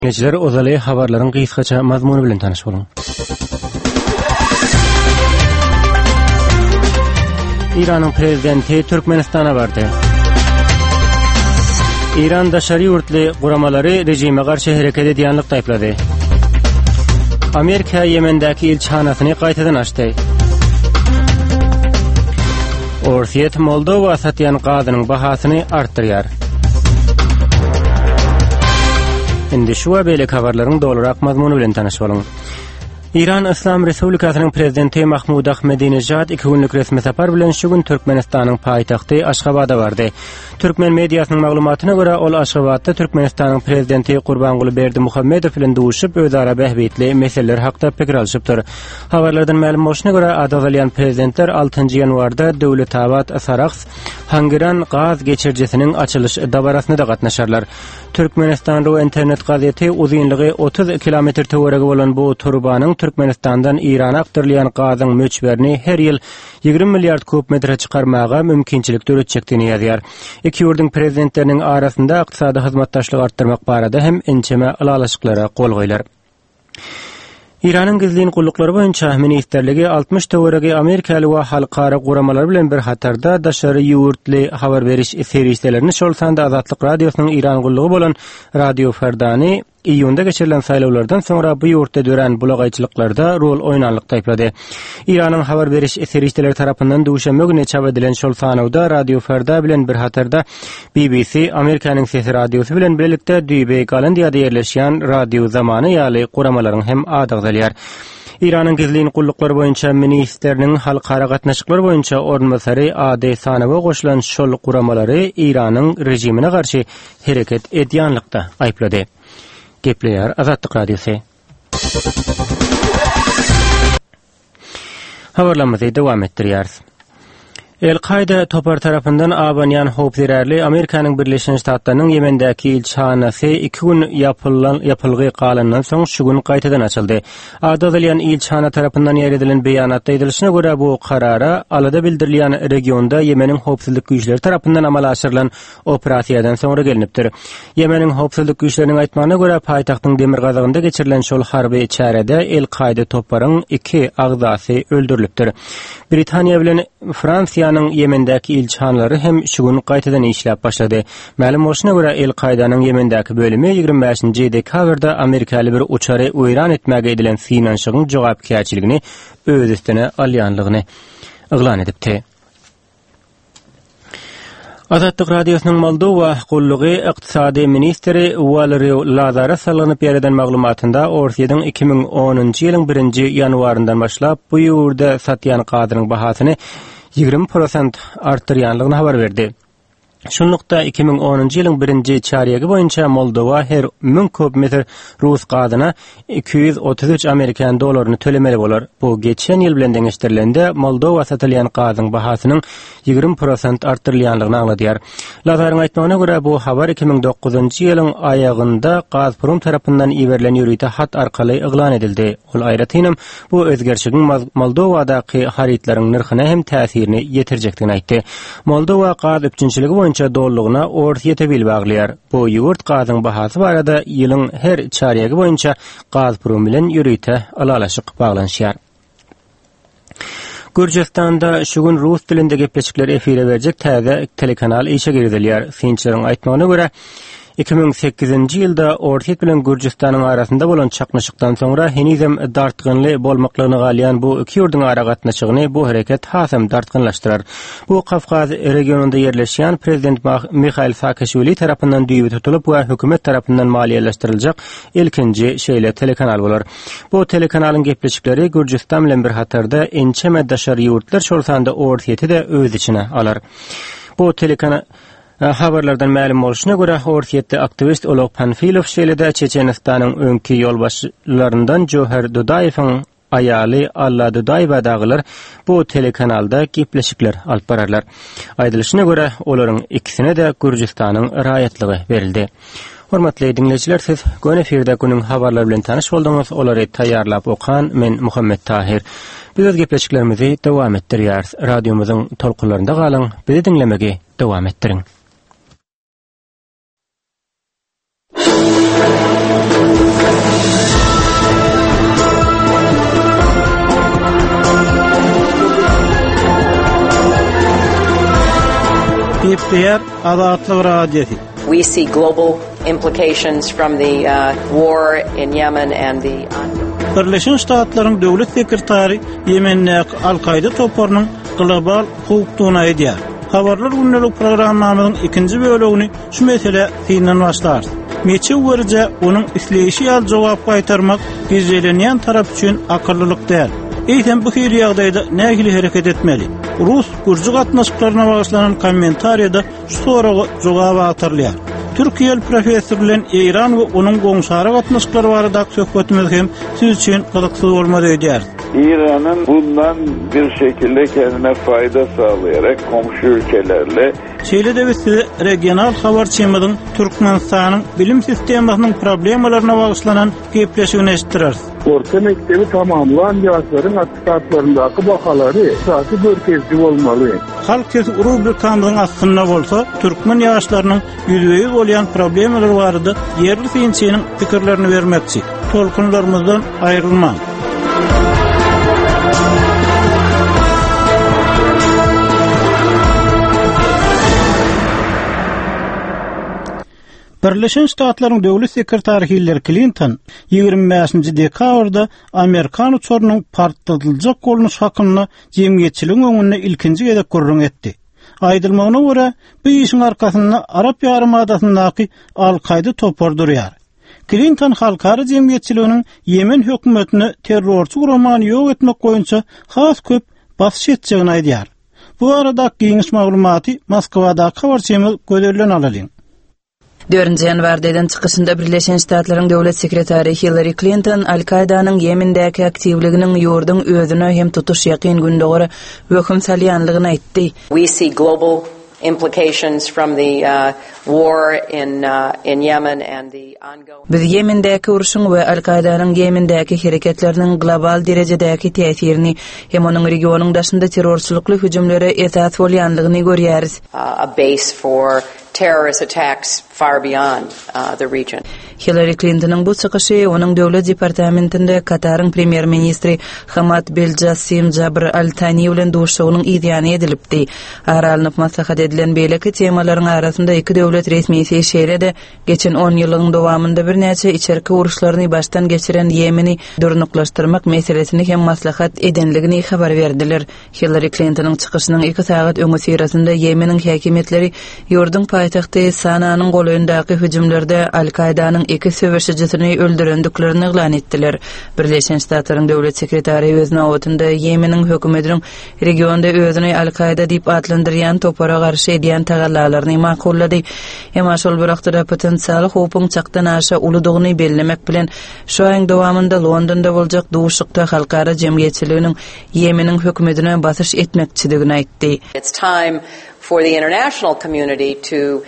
Dinleyiciler ozaly habarlaryň gysgaça mazmuny bilen tanyş bolun. İran'ın prezidenti Türkmenistan'a bardy. İran daşary ýurtly guramalary rejime garşy hereket edýänlik taýplady. Amerika Yemendäki elçihanasyny gaýtadan açdy. Orsiýet Moldowa satýan gazynyň bahasyny artdyrýar. Indi şu we beýle habarlaryň dolurak mazmuny bilen tanyş bolun. İran Islam Respublikasynyň prezidenti Mahmud Ahmadinejad 2 günlük resmi sapar bilen şu gün Türkmenistanyň paýtagty Aşgabatda bardy. Türkmen mediasynyň maglumatyna görä ol Aşgabatda Türkmenistanyň prezidenti Gurbanguly Berdimuhammedow bilen duşup özara bähbetli meseleler hakda pikir alşypdyr. Habarlardan ma'lum bolşyna görä adawalyan prezidentler 6 ýanwarda Döwletabad Saraks Hangiran gaz geçirjesiniň açylyş dabarasyna da gatnaşarlar. Türkmenistan Ru internet gazeti uzunlygy 30 kilometr töwerege bolan bu turbanyň Türkmenistandan İrana aktarılan gazyň möçberini her ýyl 20 milliard kub metre çykarmaga mümkinçilik döretjekdigini ýazýar. Iki ýurdun prezidentleriniň arasynda ykdysady hyzmatdaşlygy artdyrmak barada hem ençeme alalaşyklara gol goýlar. İran'ın gizliň gullukları boýunça ministerligi 60 töweregi Amerikaly we halkara guramalar bilen bir hatarda daşary ýurtly habar beriş serisiýetlerini şol sanda Azatlyk radiosynyň İran gullugy bolan Radio Ferdani iýunda geçirilen saýlawlardan soňra bu ýurtda dören bulagaýçylyklarda rol oýnanlyk taýplady. İran'yň habar beriş serisiýetleri tarapyndan duşanma güni çap edilen şol sanawda Radio Ferda bilen bir hatarda BBC Amerikanyň sesi radiosy bilen birlikde Düýbe Galandiýada ýerleşýän radio zamany ýaly guramalaryň hem adagdalýar. İran'ın gizliň gullukları boýunça ministeriniň halkara gatnaşyklary boýunça ornbasary AD Sanawa goşulan şol guramalary İran'yň rejimine garşy hereket edýänlikde aýplady. Gepleýär Azatlyk radiosy. Habarlarymyzy dowam etdirýäris. El-Qaida topar tarapyndan abanyan howpzerärli Amerikanyň Birleşen Ştatlarynyň Yemendäki elçihanasy 2 gün ýapylgy galandan soň şu gün gaýtadan açyldy. Adawalyan elçihana tarapyndan ýeredilen beýanatda edilisine görä bu karara alada bildirilýän regionda Yemeniň howpsuzlyk güýçleri tarapyndan amal aşyrylan operasiýadan soňra gelinipdir. Yemeniň howpsuzlyk güýçleriniň aýtmagyna görä paýtagtyň demir gazagynda geçirilen şol harby çärede El-Qaida toparyň 2 agzasy öldürilipdir. Britaniýa bilen Fransiýa Yemendäki elçihanlary hem şu gün gaýtadan işläp başlady. Ma'lum bolşyna görä El-Qaidanyň Yemendäki bölümi 25-nji dekabrda Amerikaly bir uçary öýran etmäge edilen finansyň jogapkärçiligini öz üstüne alýanlygyny eglan edipdi. Azatlyk radiosynyň Moldowa gullugy ykdysady ministri Valery Lazara salanyp ýerden maglumatynda Orsiýanyň 2010-njy ýylyň 1-nji ýanwaryndan başlap bu ýurda satýan gazynyň bahasyny 20% artdyrýanlygyny habar berdi. Şunlukda 2010-njy ýylyň 1-nji çarýagy boýunça Moldowa her 1000 kub metr rus gazyna 233 Amerikan dollaryny tölemeli bolar. Bu geçen ýyl bilen deňeşdirilende Moldowa satylýan gazynyň bahasynyň 20% artdyrylýanlygyny angladýar. Lazaryň aýtmagyna görä bu habar 2009-njy ýylyň aýagynda Gazprom tarapyndan ýeberilen ýürüýte hat arkaly eglan edildi. Ol aýratynam bu özgerçigiň Moldowadaky haritlaryň nirhyna hem täsirini ýetirjekdigini aýtdy. Moldowa gaz öpçünçiligi boýunça dollugyna orsiýete bil baglaýar. Bu ýurt gazyň bahasy barada ýylyň her çarýagy boýunça Gazprom bilen ýürüýte alalaşyk baglanýar. Gürjistanda şu gün rus dilinde gepleşikler efire berjek täze telekanal işe girdilýär. Sinçleriň aýtmagyna görä 2008-nji ýylda Orsiýet bilen Gürjistanyň arasynda bolan çaknaşykdan soňra henizem dartgynly bolmaklygyny galýan bu iki ýurdun ara gatnaşygyny bu hereket hasam dartgynlaşdyrar. Bu Kafkaz regionunda ýerleşýän prezident Mikhail Saakashvili tarapyndan düýbi tutulup we hökümet tarapyndan maliýeleşdiriljek ilkinji şeýle telekanal bolar. Bu telekanalyň gepleşikleri Gürjistan bilen bir hatarda ençeme daşary ýurtlar şolsanda Orsiýeti de öz içine alar. Bu telekanal habarlardan ma'lum bolşyna görä Orsiýetde aktivist Olog Panfilov şeýlede Çeçenistanyň öňki ýolbaşçylaryndan Joher Dudaýewiň aýaly Alla Dudaýewa daglar bu telekanalda gepleşikler alyp bararlar. Aýdylyşyna görä olaryň ikisine de Gürjistanyň raýatlygy berildi. Hormatly dinleýijiler, siz gön efirde günüň habarlary bilen tanyş boldyňyz. Olary taýýarlap okan men Muhammed Tahir. Biz gepleşiklerimizi dowam etdirýäris. Radiomyzyň tolkunlarynda galyň, bizi dinlemegi dowam etdiriň. işleýär Azatlyk Radiosu. We see global implications from the war in Yemen and the Birleşen Ştatlaryň döwlet sekretary Yemendäki Al-Qaida toparynyň global hukukuna edýär. Habarlar günlük programmamyzyň ikinji bölegini şu mesele synyň başlar. Meçe wörje onuň isleýişi ýaly jogap gaýtarmak gezelenýän tarap üçin akyllylyk däl. Eýsem bu hili ýagdaýda nähili hereket etmeli? Rus gurjy gatnaşyklaryna bagyşlanan kommentariýada şu soraga jogap atyrlýar. Türkiýeli professor bilen İran we onuň goňşary gatnaşyklary barada söhbetimiz hem siz üçin gyzykly bolmady edýär. İran'ın bundan bir şekilde kendine fayda sağlayarak komşu ülkelerle Şeýle de biz regional habarçymyzyň Türkmenistanyň bilim sistemasynyň problemlaryna bagyşlanan gepleşigini eşitdirýär. Orta mektebi tamamlayan ýaşlaryň atstatlaryndaky bahalary saty bölkezli bolmaly. Halk sesi rubrikamyzyň aslynda bolsa, türkmen ýaşlarynyň ýüzüňiz bolýan problemler barada yerli synçynyň pikirlerini bermekçi. Tolkunlarymyzdan aýrylma. Birleşen Ştatlaryň döwlet sekretary Hillary Clinton 25-nji dekabrda Amerikan uçurynyň partlatyljak golnuş hakyny jemgyýetçiligiň öňünde ilkinji gezek gurrun etdi. Aýdylmagyna görä, bu işiň arkasynda Arap ýarymadasynyňky Al-Qaida topar durýar. Clinton halkara jemgyýetçiliginiň Yemen hökümetini terrorçy gurmany ýok etmek goýunça has köp basyş etjegini aýdýar. Bu arada giňiş maglumaty Moskwada habarçymyz göderilen alalyň. 4 ýanwardan çykyşynda Birleşen Ştatlaryň döwlet sekretary Hillary Clinton Al-Qaidanyň Yemendäki aktivliginiň ýurdun özüne hem tutuş ýakyn gündogary hökm salýanlygyny aýtdy. We see global implications from the war in Yemen and the ongoing Biz Yemendäki uruşyň we Al-Qaidanyň Yemendäki hereketleriniň global derejedäki täsirini hem onuň regionyň daşynda terrorçylykly hüjümlere esas bolýanlygyny görýäris. A base for terrorist attacks far beyond the region. Hillary Clinton'ın bu çykyşy onuň döwlet departamentinde Kataryň premier ministri Hamad Beljasim Jabr Al-Thani bilen duşugynyň ýygyny edilipdi. Aralanyp maslahat edilen beýleki temalaryň arasynda iki döwlet resmiýeti şeýlede geçen 10 ýylyň dowamında bir näçe içerki uruşlaryny baştan geçiren Yemeni durnuklaşdyrmak meselesini hem maslahat edenligini habar berdiler. Hillary Clinton'ın çykyşynyň 2 saat öňü sirasynda Yemeniň häkimetleri ýurdun paýtagty Sananyň goýundaky hüjümlerde Al-Qaidanyň 2 söwüşçisini öldürendiklerini eglan etdiler. Birleşen Ştatlaryň döwlet sekretary öz nowatynda Yemeniň hökümetiniň regionda özüni Al-Qaida diýip adlandyrýan topara garşy edýän tagallalaryny makullady. Hem şol bir wagtda potensial hopyň çakdan aşa uludygyny bellemek bilen şu aýyň dowamında Londonda boljak duşukda halkara jemgyýetçiliginiň Yemeniň hökümetine basyş etmekçiligini aýtdy. It's time for the international community to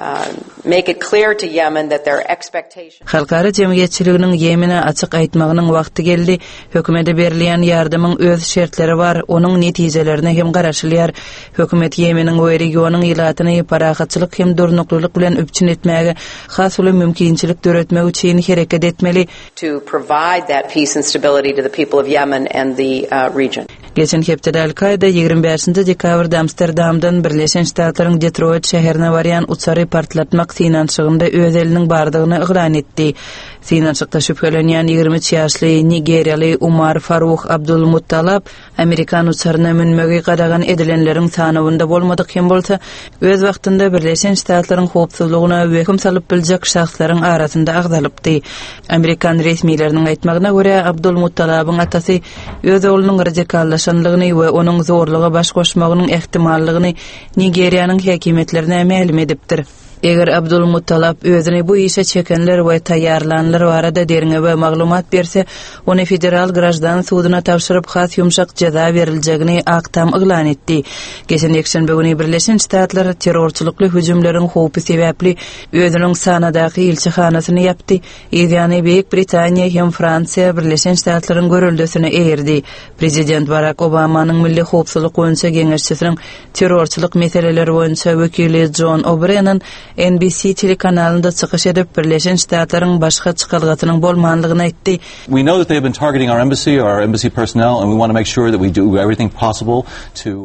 make it clear to Yemen that their expectations Halkara jemgyýetçiliginiň Yemene açyk aýtmagynyň wagty geldi. Hökümete berilýän ýardymyň öz şertleri bar, onuň netijelerini hem garaşylýar. Hökümet Yemeniň we regionyň ýylatyny parahatçylyk hem durnuklyk bilen öpçün etmäge has uly mümkinçilik döretmek üçin hereket etmeli. to provide that peace and stability to the people of Yemen and the region. Geçen hepde Al-Qaida 25-nji dekabrda Amsterdamdan Birleşen Ştatlaryň Detroit şäherine barýan uçary partlatmak synanşygynda öz eliniň bardygyny eglan etdi. Synanşykda şüphelenýän 23 ýaşly Nigeriýaly Umar Faruk Abdulmuttalab Amerikan uçaryna münmegi gadagan edilenleriň sanawynda bolmadyk hem bolsa öz wagtynda Birleşen Ştatlaryň howpsuzlygyna hökm salyp biljek şahslaryň arasynda agdalypdy. Amerikan resmiýetleriniň aýtmagyna görä Abdulmuttalabyň atasy öz oğlunyň radikallaşanlygyny we onuň zorlugy baş goşmagynyň ehtimallygyny Nigeriýanyň häkimetlerine ma'lum edipdir. Eger Abdulmuttalab özüni bu işe çekenler we taýýarlanlar barada derine we maglumat berse, ony federal grajdan sudyna tapşyryp has ýumşak jaza berilejegini aktam eglan etdi. Geçen ýekşenbe güni Birleşen Ştatlar terrorçylykly hüjümleriň howpy sebäpli özüniň sanadaky elçihanasyny ýapdy. Ýani Beýik Britaniýa hem Fransiýa Birleşen Ştatlaryň görüldüsine eýerdi. Prezident Barack Obamanyň milli howpsuzlyk boýunça geňeşçisiniň terrorçylyk meseleleri boýunça wekili John O'Brien NBC telekanalynda çykyş edip Birleşen Ştatlaryň başga çykalgatynyň bolmanlygyny aýtdy. We know that they have been targeting our embassy personnel, and we want to make sure that we do everything possible to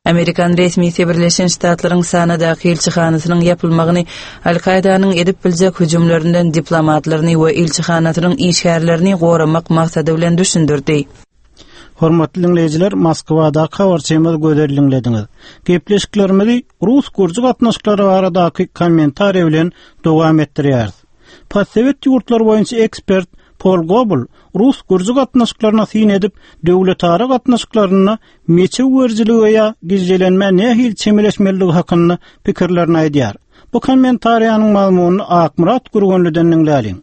Amerikan resmisi Birleşen Ştatlaryň sanadaky elçihanasynyň yapylmagyny Al-Qaidanyň edip biljek hüjümlerinden diplomatlaryny we elçihanasynyň işgärlerini goramak maksady bilen düşündirdi. Hormatly dinleyijiler, Moskwada habarçymyz göderiliňlediňiz. Gepleşiklerimizi Rus-Gürcü gatnaşyklary aradaky kommentariýa bilen dowam etdirýäris. Postsovet ýurtlar boýunça ekspert Paul Gobel Rus-Gürcü gatnaşyklaryna syn edip döwletara gatnaşyklaryna meçe wörjiligi ýa gizlenme nähil çemeleşmeligi hakynda pikirlerini aýdýar. Bu kommentariýanyň mazmunyny Akmurat Gürgönlüden dinläliň.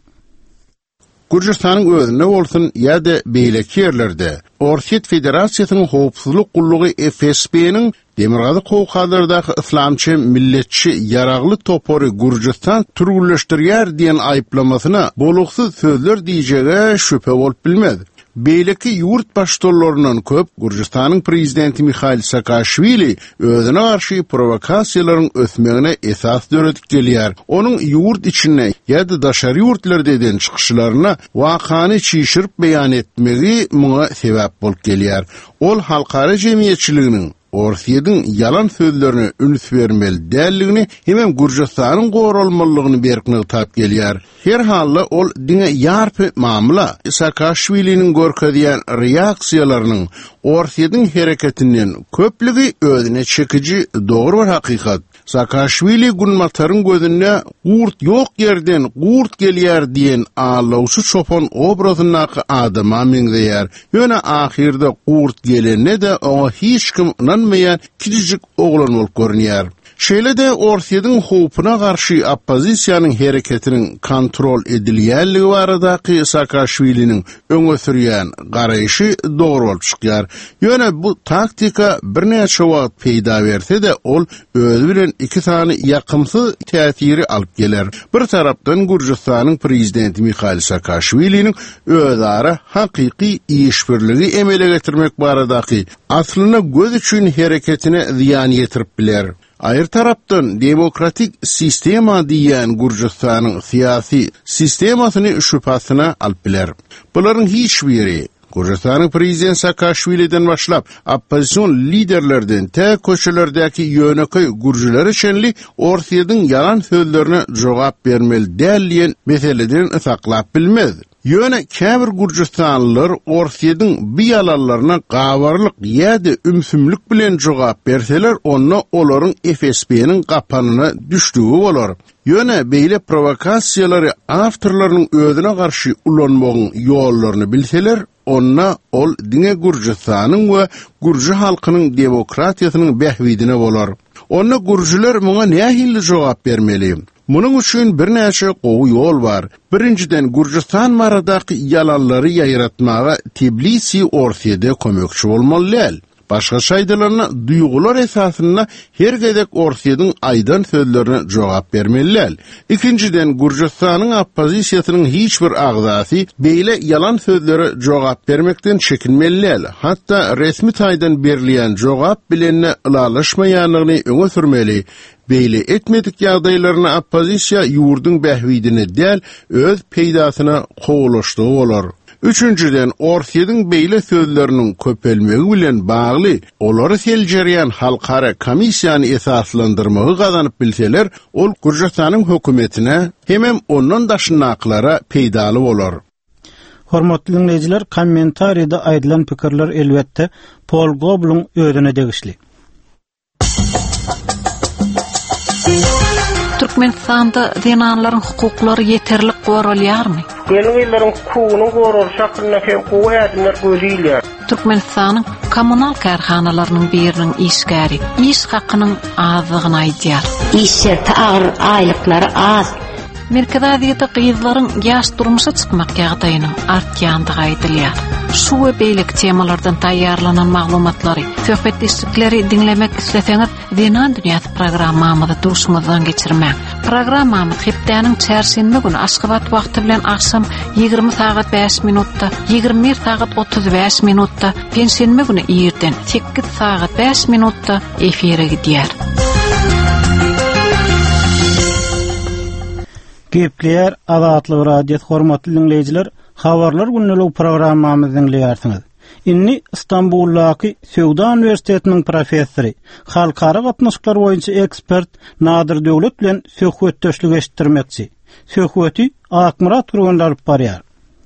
Gürjistanyň özüne bolsun ýa-da beýleki ýerlerde Orsiýet Federasiýasynyň howpsuzlyk gullugy FSB-niň Demirgazy Kowkadardaky islamçy milletçi yaragly topory Gürjistan türgülleşdirýär diýen aýplamasyna boluksuz sözler diýjege şüphe bolup bilmez. Beýleki ýurt başçylarynyň köp Gürjistanyň prezidenti Mikhail Saakashvili özüne garşy provokasiýalaryň ösmegine esas döredip gelýär. Onuň ýurt içine ýa-da daşary ýurtlardyn çykyşlaryna wakany çyşyryp beýan etmegi muňa sebäp bolup gelýär. Ol halkara jemgyýetçiliginiň Orsiýetin yalan sözlerini üns vermeli dälligini hem Gürjistanyň goralmalygyny berkine tap gelýär. Her halda ol diňe ýarpy mamla Saakashviliniň görkezýän reaksiýalarynyň Orsiýetin hereketinden köplügi özüne çekiji dogry bir hakykat. Saakashvili Gunmataryň gözünde gurt ýok ýerden gurt gelýär diýen ağlawçy çopon obrazynaky adama meňzeýär. Ýöne ahirde gurt gelene de oňa hiç kim inanmaýan kiçik oglan bolup görünýär. Şeýle-de Orsiýetin howpuna garşy oppozisiýanyň hereketiniň kontrol edilýänligi baradaky Saakashviliniň öňe sürýän garaýşy dogry bolup çykýar. Ýöne bu taktika birnäçe wagt peýda berse de ol özü bilen iki sany ýakymsyz täsiri alyp geler. Bir tarapdan Gürjistanyň prezidenti Mikhail Saakashviliniň özara hakyky işbirligi emele getirmek baradaky aslyna göz üçin hereketine ziýan ýetirip biler. Aýr tarapdan demokratik sistema diýen Gürjistanyň syýasy sistemasyny şüphasyna alyp biler. Bularyň hiç biri Gürjistanyň prezident Saakashviliden başlap oppozisiýon liderlerden te köşelerdäki ýöneköy gürjüler üçinli Orsiýetin yalan sözlerine jogap bermeli däldiýen meseleden saklap bilmez. Ýöne käbir Gürjistanlylar Orsiýetin bu ýalanlaryna gawarlyk ýa-da ümsümlik bilen jogap berseler, onda olaryň FSB-niň gapanyna düşdügi bolar. Ýöne beýle provokasiýalary awtorlarynyň özüne garşy ulanmagyň ýollaryny bilseler, onna ol diňe Gürjistanyň we Gürjü halkynyň demokratiýasynyň behwidine bolar. Onna gürjüler muňa nähili jogap bermeli? Muning üçin birnäçe gowy ýol bar. Birinciden Gürjistan maradaky ýalanlary ýaýratmaga Tbilisi Orsiýede kömekçi bolmaly. Başga şaýdalarna duýgular esasyna her gedek Orsiýetin aýdan sözlerine jogap bermeliler. İkinciden Gürjistanyň oppozisiýasynyň hiç bir agzasy beýle ýalan sözlere jogap bermekden çekinmeliler. Hatda resmi taýdan berilýän jogap bilenle ılalaşmaýanlygyny öňe sürmeli. Beýle etmedik ýagdaýlaryna oppozisiýa ýurdun behwidine däl öz peýdasyna gowalaşdygy bolar. Üçüncüden Orsiýetin beýle sözleriniň köpelmegi bilen bagly olary seljerýän halkara komissiýany esaslandyrmagy gazanyp bilseler, ol Gürjistanyň hökümetine hem ondan daşynaklara peýdaly bolar. Hormatly dinleyijiler, kommentariýada aýdylan pikirler elbetde Paul Gobel'ň özüne degişli. Türkmenistanda dinanlaryň hukuklary ýeterlik goralýarmy? Ýene-ýyllaryň hukugyny gorar şakyna hem goýadynlar gözüýler. Türkmenistanyň kommunal karhanalarynyň biriniň işgäri iş hakynyň azlygyny aýdýar. İş şerti agyr, aýlyklary az. Merkezde gyzlaryň ýaş durmuşa çykmak ýagdaýynyň artýandygy aýdylýar. Şu we beýleki temalardan taýýarlanan maglumatlary, söhbetleşikleri dinlemek isleseňiz, Dinan Dünýäsi programmamyzy duşmazdan geçirmäň. Programmamyz hepdeniň çarşembe güni Aşgabat wagty bilen akşam 20 saat 5 minutda, 21 saat 35 minutda, pensiýenme güni ýerden 8 saat 5 minutda efire gidýär. Gepler Azatlyk radio hormatly dinleyijiler, habarlar günlük programmamyzy dinleýärsiňiz. Inni İstanbul'daki Söwda Üniversitetiniň professori, halkara gatnaşyklar boýunça ekspert Nadir Döwlet bilen söhbetdeşlik etdirmekçi. Söhbeti Akmurat Turgunlar barýar.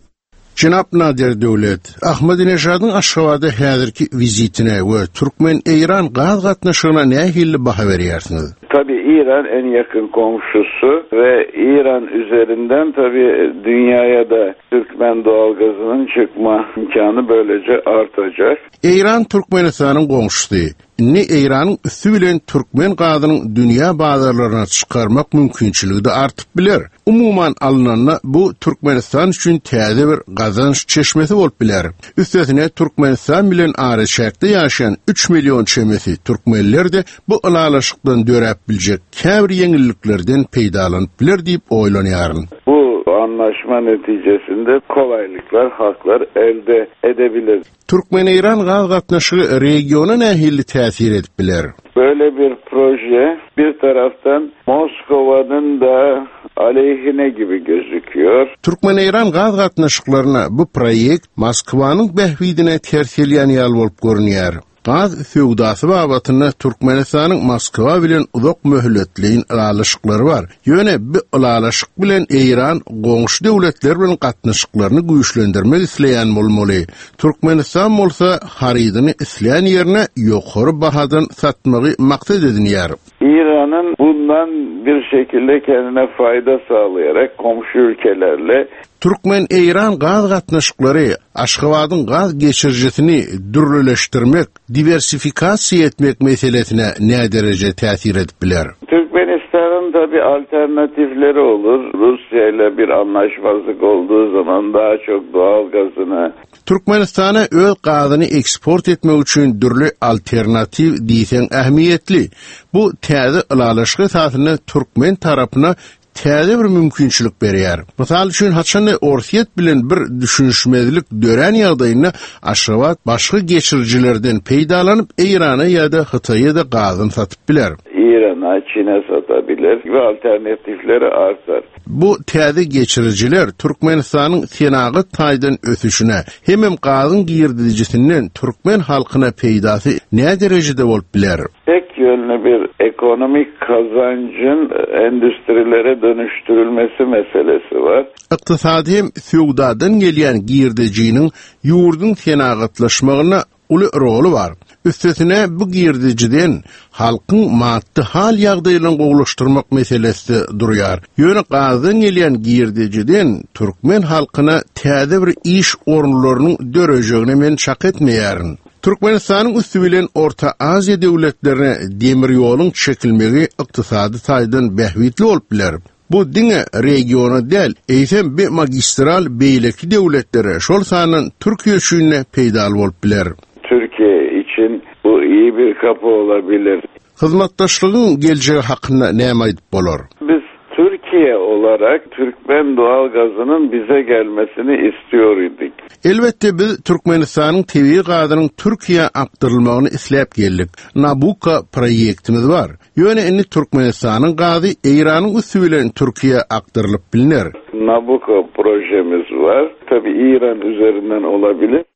Jynap Nadir Döwlet, Ahmedinejad'yň Aşgabatda häzirki vizitine we Türkmen-Eýran gaz gatnaşygyna nähilli baha berýärsiňiz? Tabii İran en yakın komşusu ve İran üzerinden tabii dünyaya da Türkmen doğalgazının çıkma imkanı böylece artacak. İran Türkmenistanyň goňşusy. Inni Eýranyň üstü bilen Türkmen gazynyň dünýä bazarlaryna çykarmak mümkinçiligi de artyp biler. Umuman alynanla bu Türkmenistan üçin täze bir gazanç çeşmesi bolup biler. Üstesine Türkmenistan bilen ara şäherde ýaşayan 3 milyon çemesi türkmenler de bu alalaşykdan dörep biljek käbir ýeňilliklerden peýdalanyp biler diýip oýlanýar. Bu anlaşma neticesinde kolaylıklar, haklar elde edebilir. Türkmen-Eýran gaz gatnaşygy regiona nähilli täsir edip biler. Böyle bir proje bir taraftan Moskova'nın da aleyhine gibi gözüküyor. Türkmen-Eýran gaz gatnaşyklaryna bu proyekt Moskwanyň behwidine ters gelýän ýal bolup görünýär. Gaz feudasy babatyna Türkmenistanyň Moskwa bilen uzak möhletliğin alaşyklary bar. Ýöne bu alaşyk bilen Eýran goňşy döwletler bilen gatnaşyklaryny güýçlendirmek isleýän bolmaly. Türkmenistan bolsa haridyny isleýän ýerine ýokary bahadan satmagy maksat edinýär. İran'ın bundan bir şekilde kendine fayda sağlayarak komşu ülkelerle Türkmen-Eýran gaz gatnaşyklary Aşgabatyň gaz geçirjisini dürleşdirmek, diversifikasiýa etmek meselesine ne derece täsir edip biler? Türkmenistan'ın tabii alternatifleri olur. Rusya ile bir anlaşmazlık olduğu zaman daha çok doğal gazını Türkmenistana öz gazyny eksport etmek üçin dürli alternativ diýsen ähmiýetli. Bu täze alalaşyk tasyny Türkmen tarapyna täze bir mümkinçilik berýär. Mysal üçin haçan Orsiýet bilen bir düşünşmezlik dören ýagdaýynda Aşgabat başga geçirjilerden peýdalanyp Eýrana ýa-da Hytaýa da gazyny satyp biler. İran'a, Çin'e satabilir ve alternatifleri artar. Bu täze geçirjiler Türkmenistanyň senagy taýdan ösüşine hemem gazyn girdijisinden Türkmen halkyna peýdasy näme derejede bolup biler? Tek yönlü bir ekonomik kazancın endüstrilere dönüştürülmesi meselesi var. Iqtisadi hem feudaldan gelýän girdijiniň ýurdun senagatlaşmagyna uly rolu var. Üstesine bu girdijiden halkyň maddi hal ýagdaýylaryny gowlaşdyrmak meselesi durýar. Ýöne gazdan gelýän girdijiden Türkmen halkyna täze bir iş ornlarynyň dörejegine men şak etmeýärin. Türkmenistanyň üstü bilen Orta Aziýa döwletlerine demir ýoluň çekilmegi ykdysady taýdan behwitli bolup biler. Bu diňe regiona del, eýsem bir magistral beýleki döwletlere şol sanyň Türkiýe üçin peýdal bolup biler. Türkiye için bu iyi bir kapı olabilir. Hyzmatdaşlygyň geljegi hakynda näme aýdyp bolar? Biz Türkiye olarak Türkmen doğal gazının bize gelmesini istiyor idik. Elbette biz Türkmenistanyň tebii gazynyň Türkiýe aktarylmagyny isläp geldik. Nabucco proýektimiz bar. Ýöne indi Türkmenistanyň gazy Eýranyň üstü bilen Türkiýe aktarylyp bilinir. Nabucco projemiz var. Tabii İran üzerinden olabilir.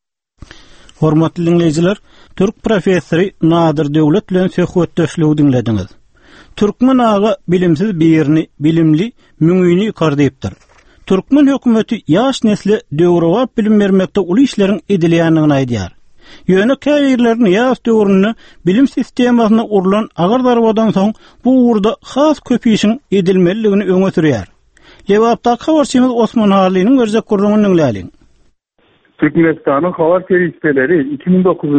Hormatly dinleyijiler, Türk professori Nadir Döwlet bilen söhbetdeşligi dinlediňiz. Türkmen ağa bilimsiz birini bilimli müňini ýokardypdyr. Türkmen hökümeti ýaş nesle döwrewap bilim bermekde uly işleriň edilýändigini aýdýar. Ýöne käýerlerini ýaş döwrüni bilim sistemasyna urulan agardarwadan soň bu urda has köpýişiň edilmeligini öňe sürýär. Lewapda habarçymyz Osman Halynyň görjek gurrungyny dinläýin. Türkmenistan'ın havar servisleri 2009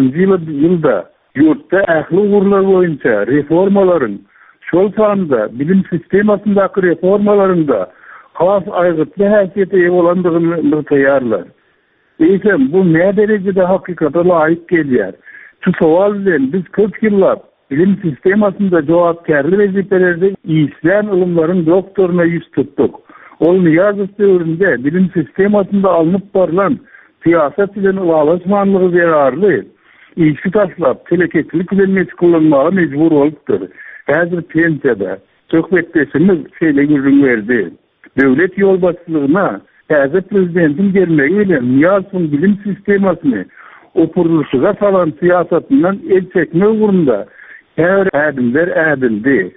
yılda yurtta ähli uğurlar boyunca reformaların şol sanında bilim sistemasındaki reformalarında has aygıtlı häsiýete ýa bolandygyny taýýarlar. Eýsem bu ne derecede hakykata laýyk gelýär? Şu sowal bilen biz köp ýyllap bilim sistemasında jogapkärli wezifelerde işleyen ulumlaryň doktoryna ýüz tutduk. Ol Niýazow döwründe bilim sistemasında alınıp barılan siyaset bilen ulaşmanlygy zararly. İşi taşlap, telekeçilik bilen meşgullanmaga mecbur bolupdyr. Häzir pensiyada söhbetdeşimiz şeýle görüň berdi. Döwlet ýol başçylygyna häzir prezidentiň gelmegi bilen Niýazow bilim sistemasyny opuruluşuga salan siyasatından el çekme uğrunda her adimler edildi.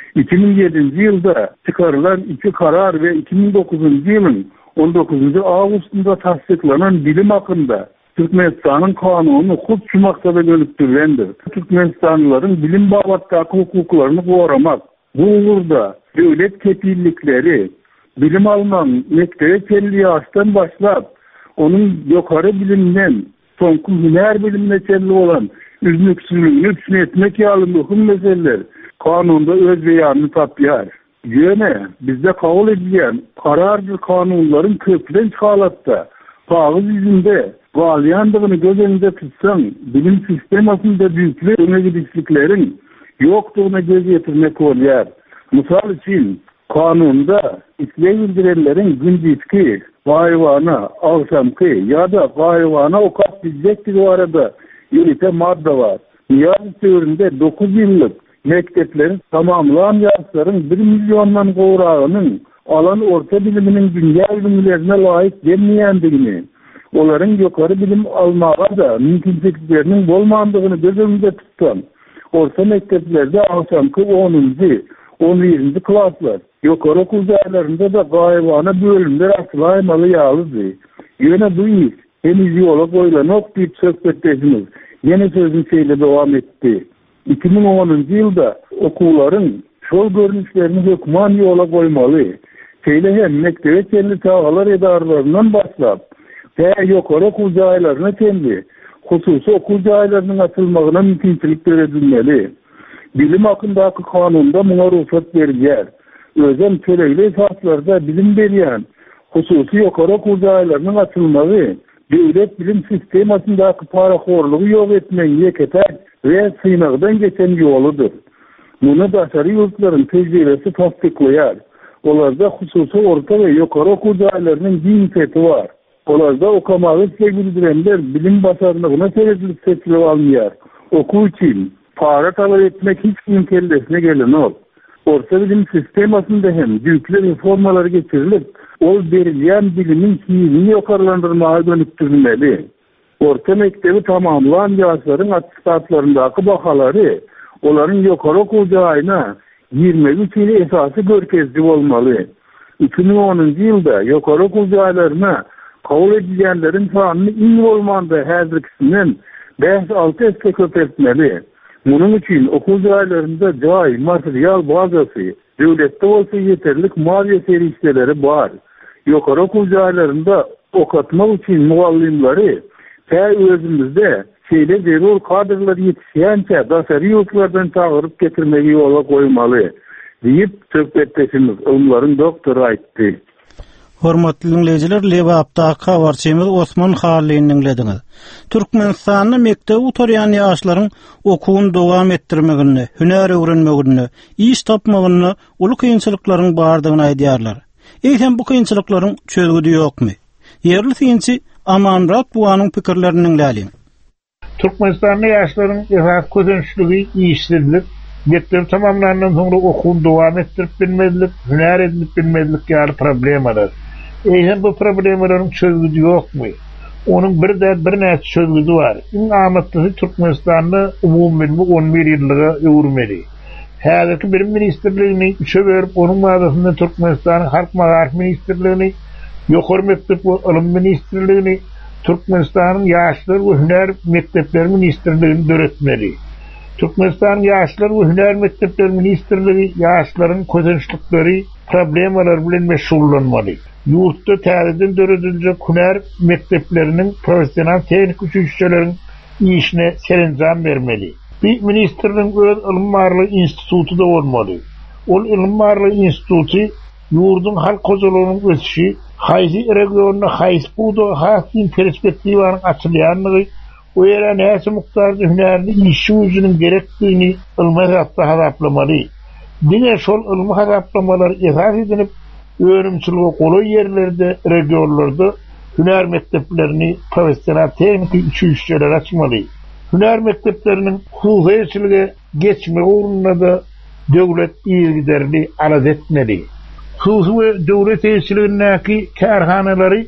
2007 yılda çıkarılan 2 karar ve 2009 yılın 19 Ağustos'unda tasdiklanan bilim hakkında Türkmenistan'ın kanunu hut şu maksada dönüktürülendir. Türkmenistanlıların bilim bağlattaki hukuklarını korumak. Bu uğurda devlet kepillikleri, bilim alman mektebe kelli yaştan başlap, onun yukarı bilimden sonku hüner bilimine kelli olan üzmüksülüğünü üstüne etmek yalınlıkın meseleler kanunda öz beyanını tapyar. Yöne bizde kabul edilen kararcı kanunların kökten çıkalatta kağıt yüzünde galiyandığını göz önünde tutsan bilim sistemasında büyüklü önegidikliklerin yoktuğuna göz getirmek oluyor. Misal için kanunda İslam bildirenlerin gündüzki gayvana, akşamki ya da gayvana okat diyecekti bu arada yönete madde var. Niyazi çevrinde 9 yıllık mekteplerin tamamlayan yaşların 1 milyondan uğrağının alan orta biliminin dünya bilimlerine layık gelmeyendiğini, onların yukarı bilim almağa da mümkünlüklerinin olmadığını göz önünde tutan orta mekteplerde akşamki 10. 11. klaslar, yukarı okul değerlerinde de gayvana bölümler asılaymalı yağlıdır. Yine bu iş hem ideolog oylanok deyip söhbetleşiniz. Yine sözün şeyle devam etti. 2010 yılda okulların şol görünüşlerini hükman yola koymalı. Şeyle hem mektebe kendi tağalar edarlarından başlap, yukarı okul caylarına kendi, hususi okul caylarının açılmağına mümkünlük verilmeli. Bilim hakkındaki kanunda buna ruhsat verilir. Özem töreyle esaslarda bilim veriyen, hususi yukarı okul caylarının açılmağı, devlet bilim sistemasındaki parakorluğu yok etmeyi yeketer ve sınavdan geçen yoludur. Bunu başarı yurtların tecrübesi tasdiklayar. Onlarda hususi orta ve yukarı okul caylarının cinsiyeti var. Onlarda okamağı bildirenler bilim başarılığına sebebilik seçili almıyor. Okul için para talep etmek hiç kimin kellesine gelin ol. Orta bilim sistemasında hem büyükler reformaları geçirilip ol verilen bilimin fiilini yukarılandırmaya dönüktürülmeli. Orta mektebi tamamlayan yaşların atestatlarındaki bakaları onların yukarı okul cayına girmek için esası görkezli olmalı. 2010 yılda yukarı okul caylarına kabul edilenlerin tanımı in olmanda hazırkisinden 5-6 eske köpeltmeli. Bunun için okul caylarında cay, materyal bazası, devlette olsa yeterlik maliye serişteleri var. Yukarı okul caylarında okutmak için muallimleri özümüzde zerur kadrlar yetişençe dasarı yurtlardan çağırıp getirmeyi yola koymalı deyip söhbetleşimiz onların doktoru aytti. Hormatly dinleyijiler, Lewapdaky habarçymyz Osman Hallyny dinlediniz. Türkmenistanyny mektep uturýan ýaşlaryň okuwyny dowam etdirmegini, hüner öwrenmegini, iş tapmagyny, uly kynçylyklaryň bardygyny aýdýarlar. Eýsem bu kynçylyklaryň çözgüdi ýokmy? Yerli synçy Amanrat buanyň pikirlerini dinläýin. Türkmenistan'da yaşların esas közençligi işsizlik, mektep tamamlanandan sonra okuwyny dowam etdirip bilmezlik, hüner edip bilmezlik ýaly problemler. Eýsem bu problemleriň çözgüdi ýokmy? Onuň bir näçe çözgüdi bar. Iň amatlysı Türkmenistan'da umumy 11 ýyllyga öwürmeli. Häzirki bilim ministrligini üçe berip, onuň bagdasynda Türkmenistanyň halk magarif ministrligini, ýokary mektep we ilim ministrligini, Türkmenistan'ın yaşlar ve hüner mektepleri ministerliğini döretmeli. Türkmenistan'ın yaşlar ve hüner mektepleri ministerliği yaşların közençlikleri, problemler bilen meşgullanmalı. Yurtta teriden döredilecek hüner mekteplerinin profesyonel teknik üçüncülerin işine serencam vermeli. Bir ministerliğin öz ilim varlığı institutu da olmalı. O ilim varlığı institutu yurdun halk kozalığının ötüşü, haysi regionuna haysi budu hasin perspektivanın açılyanlığı, o yere neyse muktarda hünerini işi ucunun gerektiğini ilmi hayatta hazaplamalı. Dine şol ilmi hazaplamaları esas edinip, öğrenimçiliği kolay yerlerde, regionlarda hüner mekteplerini profesyonel teknik üçüncüler açmalı. Hüner mekteplerinin hukuki geçme uğruna da devlet ilgilerini arz etmeli. Hukuki ve devlet elçiliğindeki kârhanaları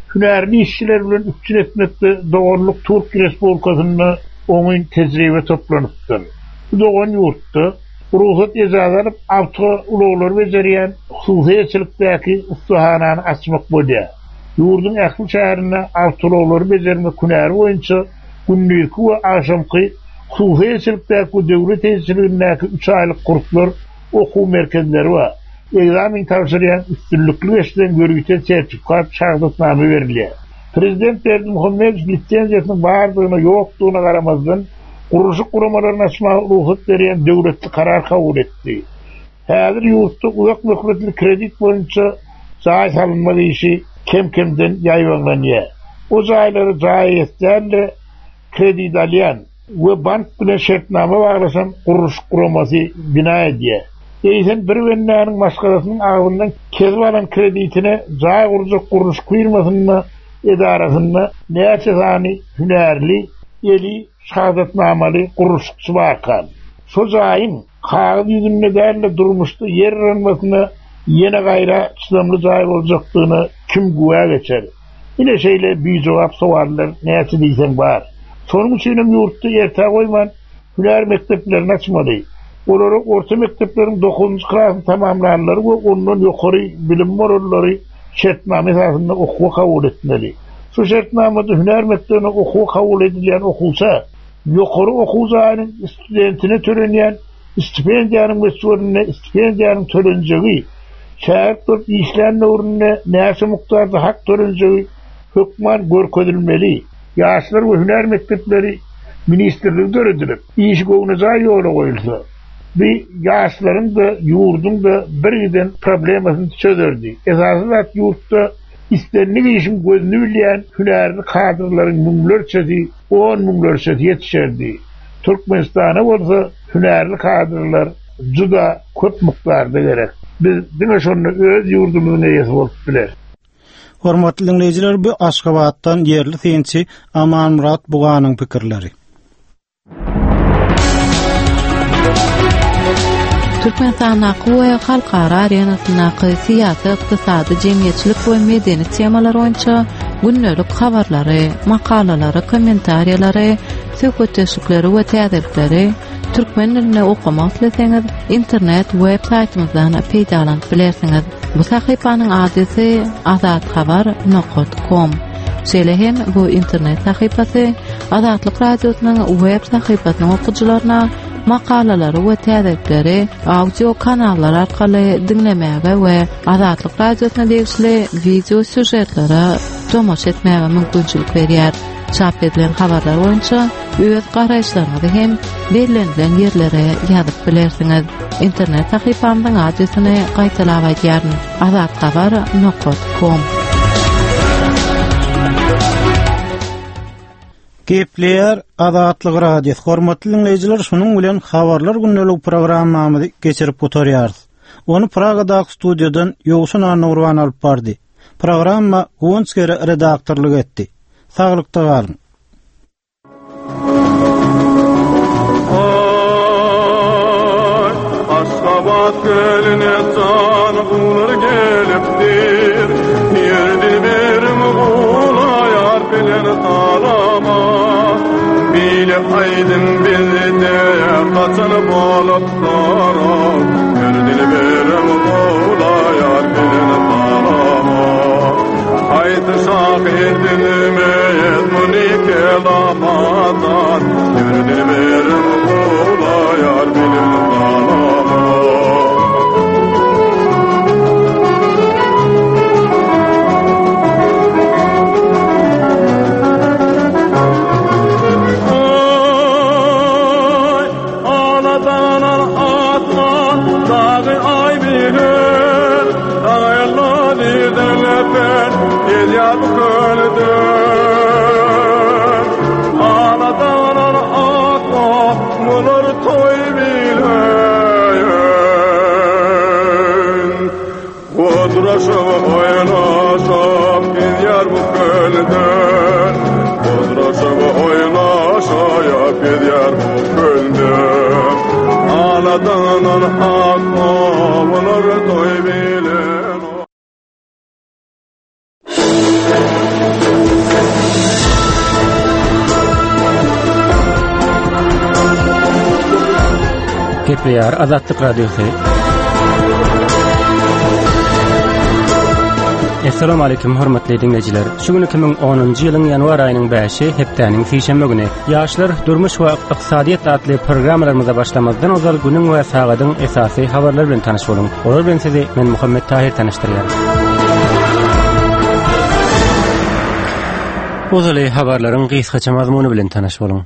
hünärli işçiler bilen üçin etmekde doğruluk Türkiye Respublikasyny oňun tejribe toplanıpdyr. Bu dogan ýurtda ruhsat ejazat alyp awto ulaglar bejerýän hususy elçilikdäki ustahanany açmak bolýar. Ýurdun ähli şäherine awto ulaglar bejerme kunäri boýunça günlük we aşamky hususy elçilikdäki döwlet elçiligindäki 3 aýlyk kurslar, okuw merkezleri we egzamin tapşyrýan üstünlükli geçden görgüçe sertifikat şahadatname berilýär. Prezident Berdimuhammedow lisensiýasynyň bardygyna ýokdugyna garamazdan Guruşuk kurumalaryny açmagy ruhsat berýän döwletli karar kabul etdi. Häzir ýurtda uzak möhletli kredit boýunça jaý salynma işi kem-kemden ýaýlanýar. O jaýlary jaý etdirle kredit alýan we bank bilen şertname baglasan guruşuk kurumasy bina edýär. Eýsen bir wennäniň maşgalasynyň agyndan kezip alan kreditine jaý guruşuk guruş firmasynyň edarasyna näçe sany hünärli eli şahadatnamaly guruşukçy bakan. Şo jaýyň kağıt ýüzünde däle durmuşdy yer ranmasyna ýene gaýra çydamly jaý boljakdygyny kim güwa geçer? Ine şeýle biýjogap sowaller näçe diýsen bar. Şonuň üçin ýurtda ýertä goýman hünär mekteplerini açmaly. Olary orta mektepleriň 9-njy klasyny tamamlanlary we ondan ýokary bilim morallary şertname esasında okuwa kabul etmeli. Şu şertnamada hünär mektebine okuwa kabul edilýän okuwsa, ýokary okuw zaýynyň studentine törenýän stipendiýanyň mesulyne stipendiýanyň törenjegi, şäherdir işlän urunyna näçe mukdarda hak törenjegi hökman görkezilmeli. Ýaşlar we hünär mektepleri ministrligi döredilip, iş gowunajagy ýola goýulsa, bir ýaşlaryň da ýurdun da birden problemasyny çözerdi. Esasy zat ýurtda istenlik işin gözünü bilýän hünärli kadrlaryň müňlerçesi, 10 müňlerçesi ýetişerdi. Türkmenistana bolsa hünärli kadrlar juda köp mukdarda gerek. Biz diňe şonu öz ýurdumyzyň eýesi bolup biler. Hormatly dinleýijiler, bu Aşgabatdan ýerli synçy Aman Murat Buganyň pikirleri. Türkmenistana we halkara arenasyny syýasat, ykdysady, jemgyýetçilik we medeni temalar boýunça günnelik habarlary, makalalary, kommentariýalary, söhbetleşikleri we täzelikleri türkmen diline okumak ileseňiz internet web saytymyzdan peýdalanyp bilersiňiz. Bu sahypanyň adresi azatxabar.com. Şeýle bu internet sahypasy Azatlyk radiosynyň web sahypasynyň okuwçylaryna makalalary we täzelikleri audio kanallar arkaly dinlemäge we Azatlyk radiosyna degişli video süjetlere tomaş etmäge mümkinçilik berýär. Çap edilen habarlar boýunça öz garaýşlaryňyzy hem berilen ýerlere ýazyp bilersiňiz. İnternet sahypamyň adresini gaýtalap aýdýaryn: azatxabar.com. Gepler Azatlyk radiosu. Hormatly dinleýijiler, şunuň bilen habarlar günnelik programmamyzy geçirip oturýarys. Onu Pragadaky studiýadan Ýogsun Nurwan alyp bardy. Programma Gonskere redaktorlyk etdi. Saglykda galyň. Aşgabat geline can bulur gelipdir. Yerdi berim gulayar bilen talama. Bile aydın bizde kaçan bolup tarap. Yerdi berim gulayar bilen talama. Haydi şahidinime yetmuni kelamadan. Yerdi berim gulayar bilen talama. Gepleýär Azatlyk Radiosu. Assalamu alaykum hormatly dinleyijiler. Şu gün 2010-njy ýylyň ýanwar aýynyň 5-i hepdeniň sişenme güni. Ýaşlar durmuş we ykdysadyýat adly programmalarymyza başlamazdan ozal günüň we sagadyň esasy habarlar bilen tanyş boluň. Olar bilen sizi men Muhammed Tahir tanışdyrýar. Ozal habarlaryň gysgaça mazmuny bilen tanyş boluň.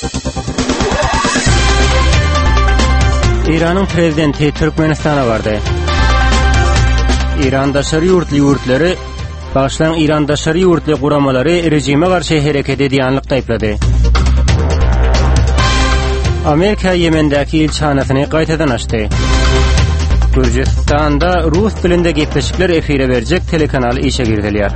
İran'ın prezidenti Türkmenistan'a vardı. İran daşary ýurtly başlan İran daşary ýurtly guramalary rejime garşy hereket edýänlikde aýplady. Amerika Yemendäki ilçhanasyny gaýtadan açdy. Gürjistanda rus dilinde gepleşikler efire berjek telekanal işe girdiler.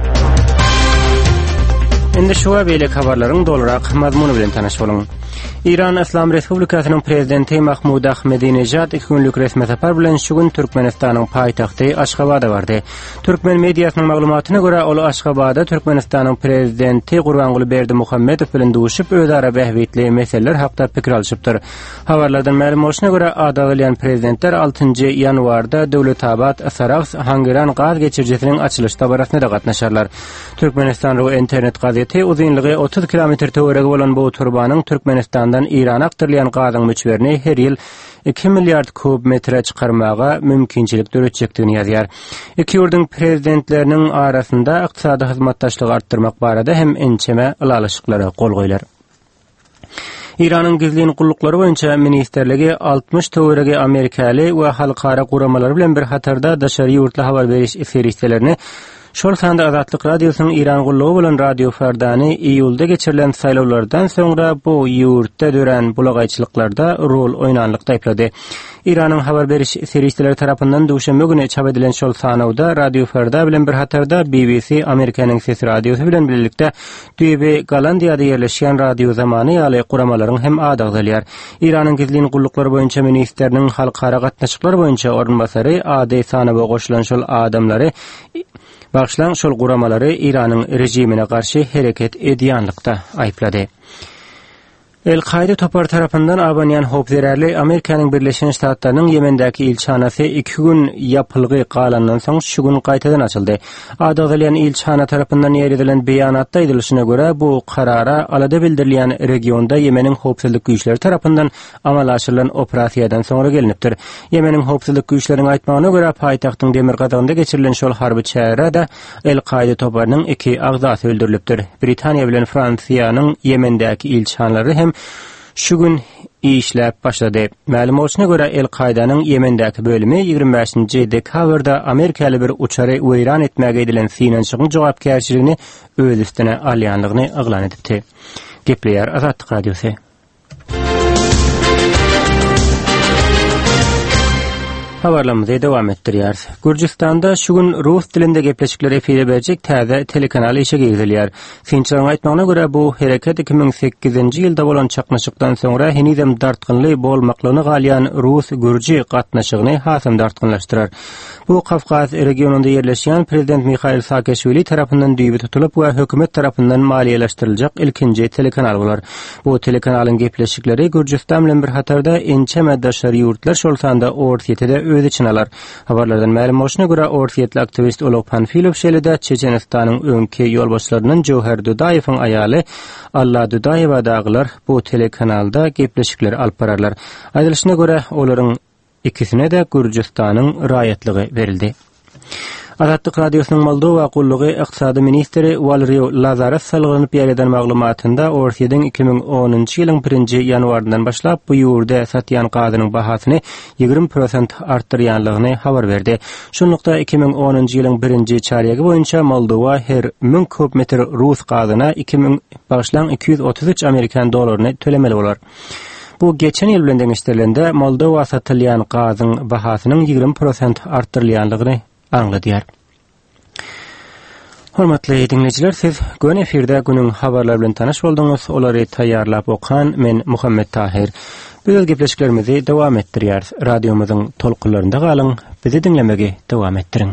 Indi şu beýle habarlaryň dolrak mazmuny bilen tanyş boluň. İran Islam Respublikasynyň prezidenti Mahmud Ahmadinejad 2 günlük resmi separ bilen şu gün Türkmenistanyň paýtagty Aşgabatda bardy. Türkmen mediýasynyň maglumatyna görä ol Aşgabatda Türkmenistanyň prezidenti Gurbanguly Berdimuhammedow bilen duşup özara bähwetli meseleler hakda pikir alşypdyr. Habarlardan ma'lum bolşyna görä adaglayan prezidentler 6-njy ýanwarda Döwletabad, Sarax, Hangiran gaz geçirjesiniň açylyş tabarasynda da gatnaşarlar. Türkmenistan Ruh internet gazeti uzunlygy 30 kilometr töwerege bolan bu turbanyň Türkmenistandan İran aktarlayan gazyň müçberini her ýyl 2 milliard kub metre çykarmaga mümkinçilik döretjekdigini ýazýar. Iki ýurduň prezidentleriniň arasynda ykdysady hyzmatdaşlygy artdyrmak barada hem ençeme ılalaşyklara gol goýlar. İran'ın gizli gullukları boyunca ministerligi 60 töwerege Amerikaly we halkara guramalary bilen bir hatarda daşary ýurtly habar beriş feriştelerini şol sanda Azatlyk Radiosynyň İran gullugy bilen radio ferdany iýulda geçirilen saýlawlardan soňra bu ýurtda dören bulagaýçylyklarda rol oýnanlykda aýplady. İran'ın habar beriş serişleri tarapyndan duşanma güni çap edilen şol sanawda radio ferda bilen bir hatarda BBC Amerikanyň ses radiosy bilen birlikde Düýbe Galandiýada ýerleşýän radio zamany ýaly guramalaryň hem adagdalýar. İran'ın gizli gullukları boýunça ministeriniň halkara gatnaşyklar boýunça ornbasary ady sanawa goşulan şol adamlary başlan şol guramalary İran'ın rejimine garşy hereket edýänlikde aýplady. El-Qaida topar tarapyndan abanyan hopzerärli Amerikanyň Birleşen Ştatlarynyň Yemendäki ilçhanasy 2 gün ýapylgy galandan soň şu gün gaýtadan açyldy. Adaglayan ilçhana tarapyndan ýeredilen beýanatda aýdylyşyna görä bu karara alada bildirilýän regionda Yemeniň hopsuzlyk güýçleri tarapyndan amal aşyrylan operasiýadan soňra gelinipdir. Yemeniň hopsuzlyk güýçleriniň aýtmagyna görä paýtagtyň demir gadagynda geçirilen şol harby çäherede El-Qaida toparynyň 2 agzasy öldürilipdir. Britaniýa bilen Fransiýanyň Yemendäki ilçhanlary hem şu gün işläp başlady. Ma'lum bolşyna görä El-Qaidanyň Yemendäki bölümi 25-nji dekabrda Amerikaly bir uçary weýran etmäge edilen finansiýasyň jogapkärçiligini öz üstüne alýanlygyny aglan edipdi. Gepleýär Azatlyk Radiosu. Habarlarymyzy dowam etdirýär. Gürjistanda şu gün rus dilinde gepleşikler efire berjek täze telekanal işe girilýär. Finçanyň aýtmagyna görä bu hereket 2008-nji ýylda bolan çaknaşykdan soňra henizem dartgynly bolmaklaryny galýan rus-gürji gatnaşygyny hasam dartgynlaşdyrar. Bu Kafkaz regionunda ýerleşýän prezident Mikhail Saakashvili tarapyndan düýbi tutulyp we hökümet tarapyndan maliýeleşdiriljek ilkinji telekanal bolar. Bu telekanalın gepleşikleri Gürjistan bilen bir hatarda ençeme daşary ýurtlar şol sanda orsiýetede öz için alar. Habarlardan ma'lum bolşyna görä orsiýetli aktivist Olog Panfilov şeýlede Çeçenistanyň öňki ýolbaşçylarynyň Jowher Dudaýewiň aýaly Alla Dudaýewa daglar bu telekanalda gepleşikler alyp bararlar. Aýdylyşyna görä olaryň ikisine de Gürjistanyň raýatligi berildi. Azatlyk Radiosynyň Moldova gullugy ykdysady ministri Valery Lazarev salgynyp ýerden maglumatynda Orsiýadan 2010-njy ýylyň 1-nji ýanwaryndan başlap bu ýurda satýan gazynyň bahasyny 20% artdyrýanlygyny habar berdi. Şonlukda 2010-njy ýylyň 1-nji çarýagy boýunça Moldova her 1000 kubmetr rus gazyna 233 Amerikan dollaryny tölemeli bolar. Bu geçen ýyl bilen deňişdirilende Moldova satylýan gazyň bahasynyň 20% artdyrylýanlygyny anladyar. Hormatly dinleyijiler, siz gün efirde günüň habarlary bilen tanyş bolduňuz. Olary taýýarlap okan men Muhammed Tahir. Biz gepleşiklerimizi dowam etdirýär. Radiomyzyň tolkunlarynda galyň, bizi dinlemege dowam etdiriň.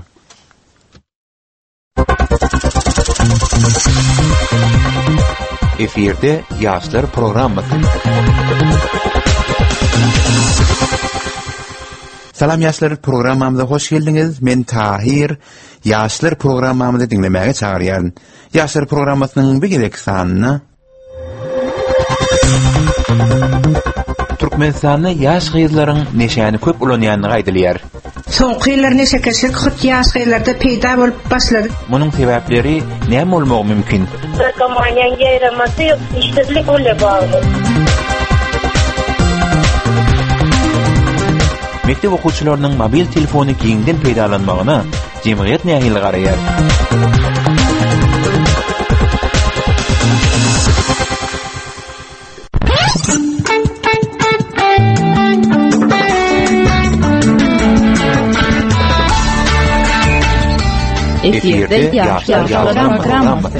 Efirde Ýaşlar programmasy. Salam ýaşlar, programmamyza hoş geldiňiz. Men Tahir. Ýaşlar programmamyzy dinlemäge çagyrýan. Ýaşlar programmasynyň bir gelek sanyny Türkmenistanyň ýaş gyzlaryň neşäni köp ulanýanyny aýdylýar. Soňky ýyllar neşe kesik hut ýaş gyzlarda peýda bolup başlady. Munyň sebäpleri näme bolmagy mümkin? Narkomaniýa ýaramasy işsizlik bole bagly. Mektep okuwçylarynyň mobil telefony giňden peýdalanmagyna jemgyýet nähili garaýar. Efirde ýaşlar programmasy.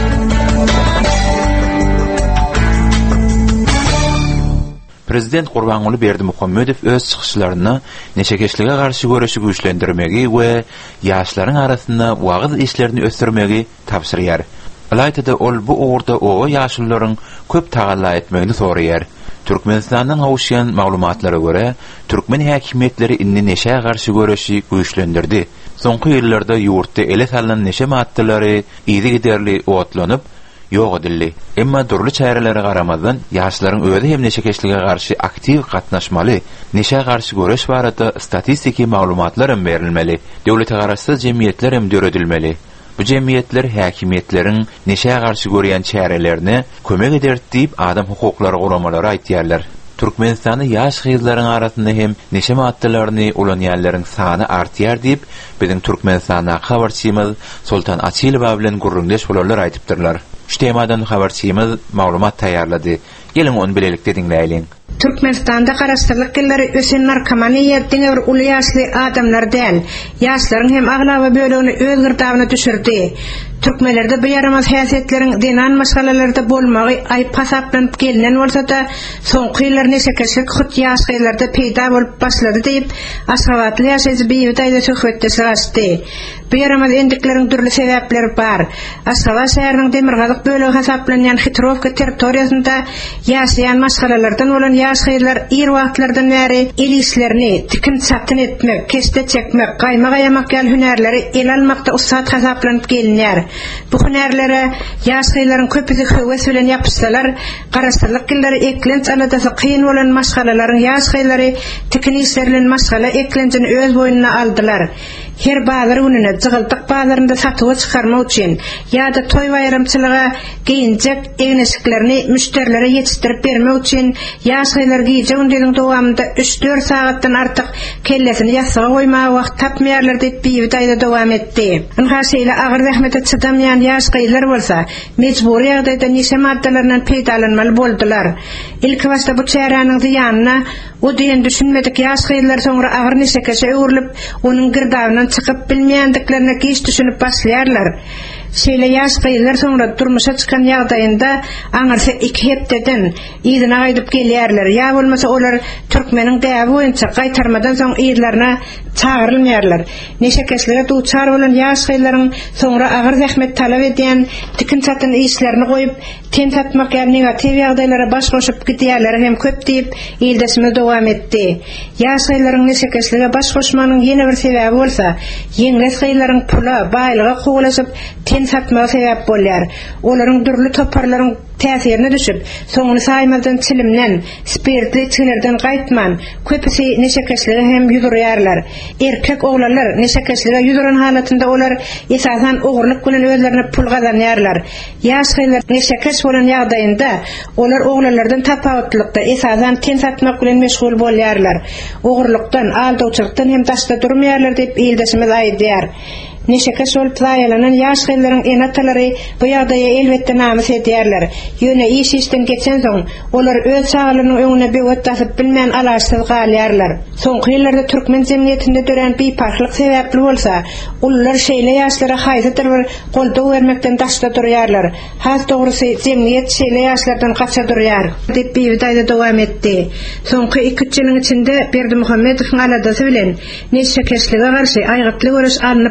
Prezident Gurbanuly Berdimuhammedow öz çykyşlaryna neşekeşlige garşy görüşi güýçlendirmegi we ýaşlaryň arasynda wagyz işlerini ösdürmegi tapşyrýar. Alaytyda ol bu uğurda o ýaşlaryň köp tagalla etmegini soraýar. Türkmenistanyň hawşyan maglumatlara göre türkmen häkimetleri inni neşe garşy görüşi güýçlendirdi. Soňky ýyllarda ýurtda ele salan neşe maddalary ýygy giderli otlanyp ýok edildi. Emma durly çärelere garamazdan ýaşlaryň özi hem neşekeşlige garşy aktiv gatnaşmaly, neşe garşy görüş barada statistiki maglumatlar hem berilmeli. Döwlete garaşsyz jemgyýetler hem döredilmeli. Bu jemgyýetler häkimetleriň neşe garşy görýän çärelerini kömek ederdi diýip adam hukuklary guramalary aýtýarlar. Türkmenistany ýaş gyzlaryň arasynda hem neşe maddalaryny ulanýanlaryň sany artýar diýip biziň Türkmenistana habarçymyz Sultan Açylow bilen gurrundeş bolarlar aýtypdyrlar. Şu temadan habarçymyz maglumat taýýarlady. Gelin onu bilelikde dinleýin. Türkmenistanda garaşdyrlyk ýyllary ösen narkomaniýa diňe bir uly ýaşly adamlar däl, ýaşlaryň hem aglawa bölegini öz gyrdabyna düşürdi. Türkmenlerde bu yaramaz häsiýetleriň dinan maşgalalarda bolmagy aýp pasaplanyp gelinen bolsa-da, soňky ýyllar neşekeşlik hut ýaş gyzlarda peýda bolup başlady diýip Aşgabatly ýaşaýjy Beýwetaýda söhbetde açdy. Bu yaramaz endikleriň türlü sebäpleri bar. Aşgabat şäheriniň Demirgazyk bölegi hasaplanýan Hitrovka territoriýasynda ýaşaýan maşgalalardan bolan ýaş gyzlar ir wagtlardan bäri el işlerini tikin satyn etmek, keste çekmek, gaýma gaýamak ýaly hünärleri el almakda ustat hasaplanyp gelinýär. Bu hünärlere ýaş gyzlaryň köpüsi höwes bilen ýapyşsalar, garaşdyrlyk ýyllary eklenç aladasy kyn bolan maşgalalaryň ýaş gyzlary tikin işlerlen maşgala eklençini öz boýnuna aldylar. Her bazar gününe jygyldyk bazarynda satyga çykarmak üçin ýa-da toý bayramçylyga giyinjek egneşiklerini müşterilere ýetişdirip bermek üçin ýaş gyzlar giýje gündüziň dowamında 3-4 sagatdan artyk kellesini ýasaga goýmagy wagt tapmaýarlar diýip Beýwetaýda dowam etdi. Ynhaşyla agyr zähmete çydamaýan ýaş gyzlar bolsa, mejburi ýagdaýda neşe maddalaryndan peýdalanmaly boldular. Ilk başda bu çäranyň ýanyna o diýen düşünmedik ýaş gyzlar soňra agyr neşekeşe öwrülip, onuň girdabyna çykyp bilmeýändiklerine geç düşünüp başlaýarlar. Şeýle ýaş gyzlar soňra durmuşa çykan ýagdaýynda aňarsa 2 hepdeden ýygyna gaýdyp gelýärler. Ýa bolmasa olar türkmeniň däbi boýunça gaýtarmadan soň ýyrlaryna çagyrylmaýarlar. Neşekeşlige duçar bolan ýaş gyzlaryň soňra agyr zähmet talap edýän tikin satyn işlerini goýup, ten tatmak ýa negativ ýagdaýlara baş goşup gidýärler hem köp diýip ýyldysmy dowam etdi. Ýaş gyzlaryň neşekeşlige baş goşmanyň ýene bir sebäbi bolsa, ýeňles gyzlaryň pula, baýlyga gowalaşyp ten satmagy sebäp bolýar. Olaryň dürli toparlaryň täsirine düşüp, soňuny saýmadan çilimden, spirtli içkilerden gaýtman, köpüsi neşekeşlige hem ýudurýarlar. Erkek oglanlar neşekeşlige ýuduran halatynda olar esasan ogurlyk bilen özlerine pul gazanýarlar. Ýaş gyzlar neşekeş bolan ýagdaýynda olar oglanlardan tapawutlykda esasan ten satmak bilen meşgul bolýarlar. Ogurlykdan, aldawçylykdan hem daşda durmaýarlar diýip ýyldysymyz aýdýar. Neşekeş olup taýylanan ýaş gyzlaryň enatalary bu ýagdaýa elbetde namys edýärler. Ýöne iş işden geçen soň olar öz çağlarynyň öňüne bewet tasyp bilmän alaçsyz galýarlar. Soňky ýyllarda türkmen jemgyýetinde dören biparhlyk sebäpli bolsa, ular şeýle ýaşlara haýsydyr bir goldaw bermekden daşda durýarlar. Has dogrusy jemgyýet şeýle ýaşlardan gaça durýar diýip Beýwetaýda dowam etdi. Soňky 2 ýylyň içinde Berdimuhammedowyň aladasy bilen neşekeşlige garşy aýgatly görüş alınıp barly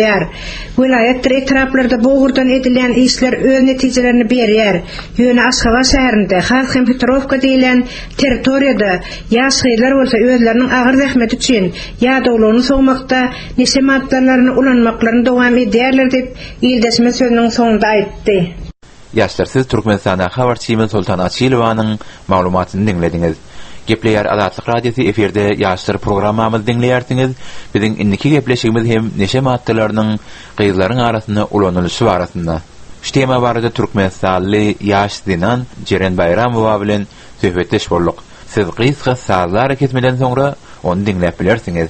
edilýär. Vilayet etraplarda boğurdan edilen işler öz netijelerini berýär. Ýöne Aşgabat şäherinde Halkym Petrovka diýilen territoriýada ýaşgylar bolsa özleriniň agyr zähmeti üçin ýa-da sogmakda neşe maddalaryny ulanmaklaryny dowam edýärler dip ýyldaşma sözüniň soňunda aýtdy. Ýaşlarsyz Türkmenistana habarçymy Sultan Açylowanyň maglumatyny dinlediňiz. Gepleýär Azatlyk radiosu eferde ýaşlar programmamyzy dinleýärsiňiz. Biziň indiki gepleşigimiz hem neşe maddalarynyň gyzlaryň arasynda ulanylşy barasynda. Şu tema barada Türkmenistanly ýaş dinan Jeren Bayramowa bilen söhbetleş bolduk. Siz gysga sazlar ketmeden soňra onu dinläp bilersiňiz.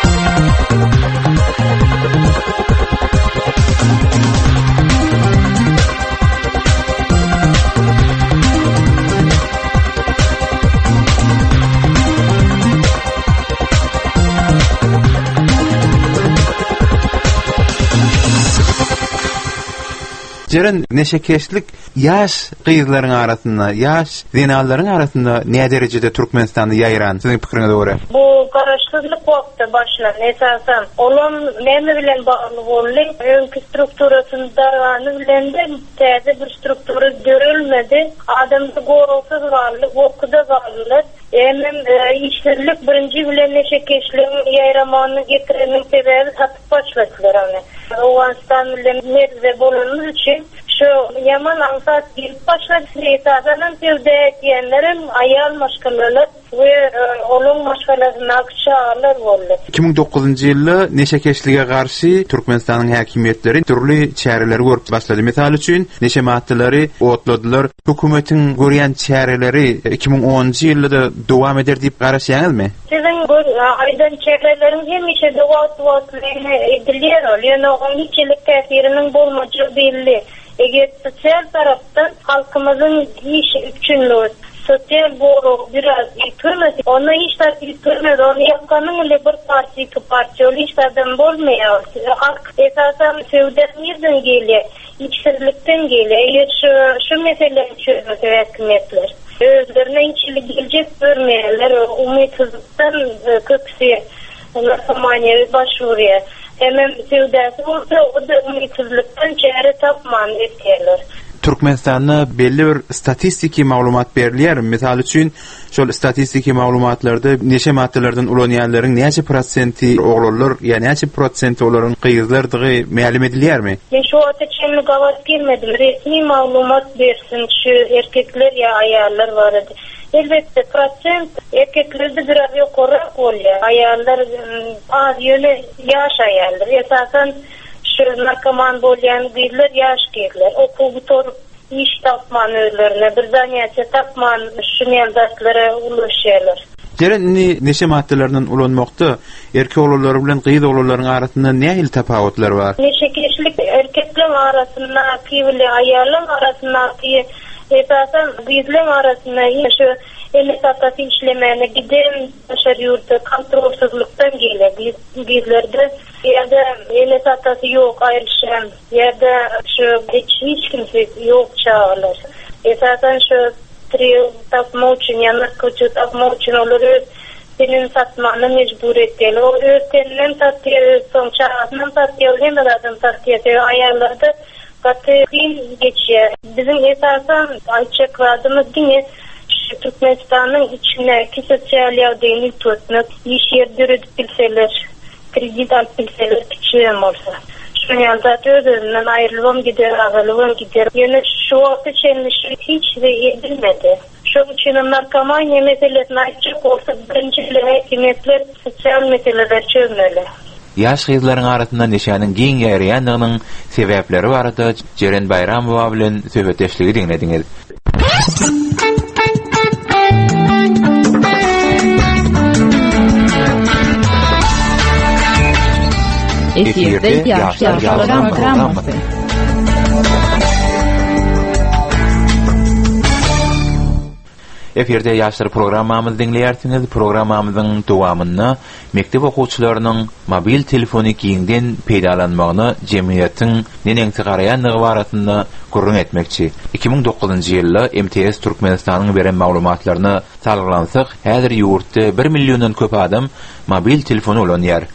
Jeren neşekeşlik ýaş gyzlaryň arasynda, ýaş zinalaryň arasynda näme derejede Türkmenistanda ýaýran? Siziň pikiriňize görä. Bu garaşsyzlyk wagtda başlan. Esasen olam näme bilen bagly boldy? Öňkü strukturasynda bilen täze bir struktura görülmedi. Adamdy gorowsuz galy, okuda galy. Emem işlerlik birinci bilen neşekeşliğin ýaýramanyny getirenin sebebi satyp başladylar ony. Owanstan bilen nerze bolanymyz üçin şu yaman ansat gelip başladı. Esasen tevde etýänlerim aýal maşgalalar we olum maşgalasyna akşalar boldy. 2009-njy ýylda neşekeşlige garşy Türkmenistanyň häkimetleri türli çäreleri görüp başlady. Misal üçin neşe maddalary otladylar. Hökümetiň görýän çäreleri 2010-njy ýylda dowam eder diýip garaşýaňyzmy? Siziň aýdan çäreleriniň hemişe dowam edilýär. Ýöne onun hiçlik täsiriniň bolmagy belli. Eger sosial tarapdan halkymyzyň iş üçinli sosyal boru biraz yıkılmaz. Ona hiç yıkılmaz. Onu yapkanın ile bir parti, iki parti öyle hiç adam olmuyor. Halk esasen sevden yerden geliyor. İçsizlikten geliyor. Eğer şu meseleyi çözmesi hükümetler. Özlerine içilik gelecek görmeyenler umitsizlikten kıpsi narkomaniye başvuruyor. Hemen sevdası olsa o da umitsizlikten çare tapman etkiler. Türkmenistan'da belli bir statistiki maglumat berilýär. Misal üçin şol statistiki maglumatlarda neşe maddelerden ulanýanlaryň näçe prosenti oglanlar, ýa näçe prosenti olaryň gyzlardygy ma'lum edilýärmi? Men şu wagtda çenli gawat girmedim. Resmi maglumat bersin şu erkekler ýa aýallar barady. Elbette prosent erkeklerde biraz ýokarak bolýar. Aýallar az ýöne ýaş aýallar. Esasen şu narkoman bolýan gyzlar ýaş gyzlar. Okuw bitorup iş tapman özlerine bir zanýatça tapman şu ýoldaşlara ulaşýarlar. Jeren neşe maddalarinden ulanmakda erkek oğulları bilen gyz oğullarının arasında nähil tapawutlar bar? Neşekeşlik erkekler arasında kiwili aýallar arasında esasen gyzlar arasında şu elisatası işlemene giden başar yurda kontrolsuzluktan gele gyzlerde ya da elisatası yok ayrışan ya da şu hiç kimse yok çağırlar. Esasen şu tapma üçün yanarkoçu tapma üçün olur senin satmanı mecbur ettiler. O özlerinden satıyor, son çağatından satıyor, hem de adam satıyor. Ayarlarda katı geçiyor. Bizim esasen ayçakladığımız yine Türkmenistan'ın içindeki sosyal yardımını tutmak, iş yerleri bilseler, kredi alıp bilseler küçüğüm olsa. Şu yanda özünden ayrılığım gider, ağırlığım gider. Yani şu vakti çenmişlik hiç de edilmedi. Şu için narkomanya meselesini açık olsa birinci hekimiyetler sosyal meseleler çözmeli. Yaş gyzlaryň arasynda neşäniň giň ýaýrandygynyň sebäpleri barada Jeren Bayramowa bilen söhbetleşligi dinlediňiz. Efirde ýaşlar programmasy. Efirde ýaşlar programmamyzy dinleýärsiňiz. Programmamyzyň dowamyny mektep okuwçylarynyň mobil telefony giňden peýdalanmagyny jemgyýetiň neňe garaýandygy barasynda gurrun etmekçi. 2009-njy ýylda MTS Türkmenistanyň beren maglumatlaryna salgylansak, häzir ýurtda 1 millionddan köp adam mobil telefony ulanýar.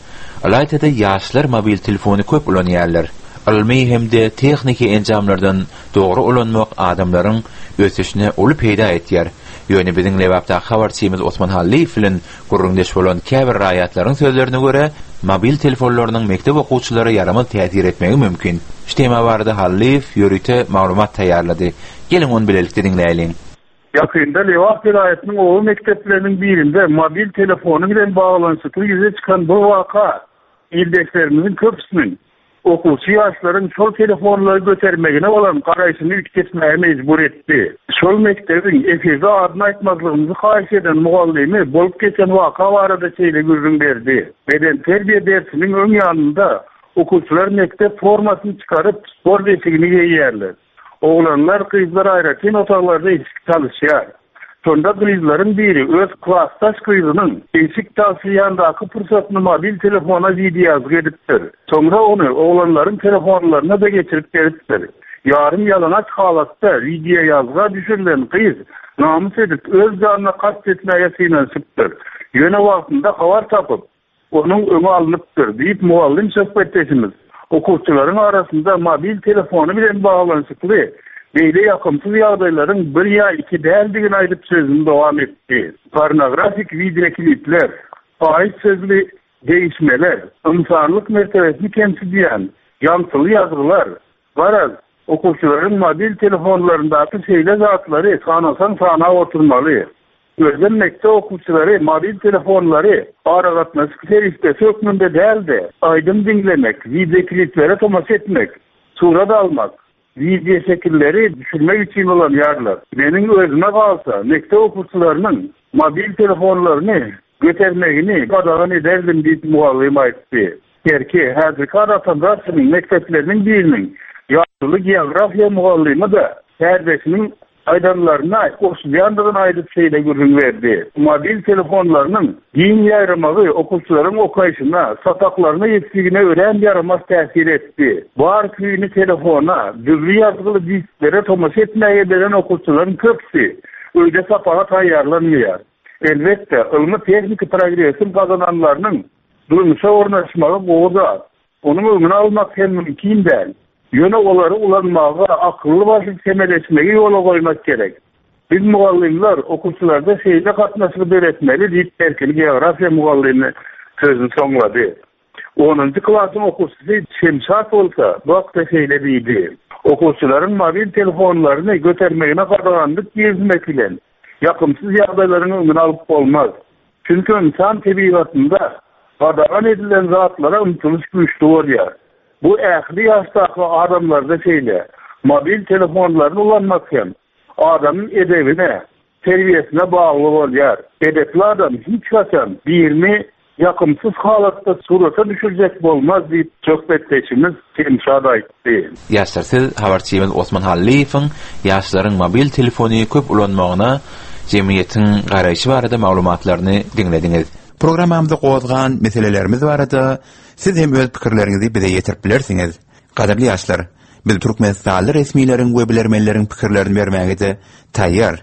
Alaytada yaşlar mobil telefonu köp ulanýarlar. Ilmi hemde texniki enjamlardan dogry ulanmak adamlaryň ösüşine uly peýda etýär. Ýöne biziň lebapda habarçymyz Osman Halliýew bilen gurrundeş bolan käbir raýatlaryň sözlerine görä, mobil telefonlarynyň mektep okuwçylary ýaramaz täsir etmegi mümkin. Şeýme barada Halliýew ýörüte maglumat taýýarlady. Gelin onu bilelikde dinleýin. Yakında Lewap vilayetinin oğul mekteplerinin birinde mobil telefonu bilen bağlantılı yüze çıkan bu vaka ildeşlerimizin köpüsünün okuvçu yaşların şol telefonları götürmegine olan karayışını ütketmeye mecbur etti. Şol mektebin efirde adını aytmazlığımızı kahiş eden muallimi bolup geçen vaka varada şeyle gürrün verdi. Beden terbiye dersinin ön yanında okuvçular mektep formasını çıkarıp spor desigini giyerler. Oğlanlar kızlar ayrıca otaqlarda eşik çalışıyor. Sonda kızların biri öz klastaş kızının eşik tasiyandaki fırsatını mobil telefona video yazgı ediptir. Sonra onu oğlanların telefonlarına da geçirip veriptir. Yarım yalanaç halatta video yazgıya düşürülen kız namus edip öz canına kastetmeye sinansıptır. Yöne vaktinde havar tapıp onun önü alınıptır deyip muallim sohbetleşimiz. Okuvçuların arasında mobil telefonu bilen bağlantılı beýle ýakymsız ýagdaýlaryň bir ýa iki däldigini aýdyp sözüni dowam etdi. Pornografik video klipler, faýyz sözli değişmeler, insanlyk mertebesini kemsizleýän ýamsyly ýazgylar, garaz okuvçuların mobil telefonlaryndaky şeýle zatlary sanasan sana oturmaly. Özden mektep okuvçuları mobil telefonları aragatması seriste sökmünde däldi. Aydın dinlemek, video kliplere tomas etmek, surat almak, video şekilleri düşürmek için olan yarlar. Benim özüme kalsa mektep okuvçularının mobil telefonlarını götürmegini qadağan ederdim deyip muallim aytdy. Erki häzirki aratandarsının mekteplerinin birinin yaşlı geografiya muallimi da serbesinin aydanlarına osuyandıgın aydıp şeyle gürün verdi. Mobil telefonlarının din yaramağı okuvçuların okuyuşuna, sataklarına yetkiğine öğren yaramaz tesir etti. Bar küyünü telefona, düzlü yazgılı disklere tomas etmeye veren okuvçuların köpsi öyle sapağa tayyarlanmıyor. Elbette ılmı teknik progresin kazananlarının durmuşa ornaşmağı boğda. Onun ılmını almak hem mümkün değil. Yöne oları ulanmağa akıllı başlık temeleşmeyi yola koymak gerek. Biz muallimler okuvçularda şeyle katmasını öğretmeli deyip erkeli geografiya muallimi sözünü sonladı. 10. klasın okuvçusu Şemşat olsa bu akta şeyle deydi. Okuvçuların mobil telefonlarını götürmeyine qadağandık gezmek bilen yakımsız yağdaylarını ümün alıp olmaz. Çünkü insan tebiatında qadağan edilen zatlara umtuluş güçlü oluyor. Bu ähli ýaşdaky adamlarda şeýle mobil telefonlaryny ulanmak hem adamyň edebine, terbiýesine bagly bolýar. Edepli adam hiç gaçan birini ýakymsız halatda surata düşürjek bolmaz diýip söhbetleşimiz Şemşad aýtdy. Ýaşlar habarçymyz Osman Halliýewiň ýaşlaryň mobil telefony köp ulanmagyna jemgyýetiň garaýşy barada maglumatlaryny dinlediňiz. Programmamyzda gozgan meselelerimiz barada siz hem öz pikirleriňizi bize ýetirip bilersiňiz. Gadably ýaşlar, biz Türkmenistanly resmiýleriň we bilermenleriň pikirlerini bermäge de taýýar.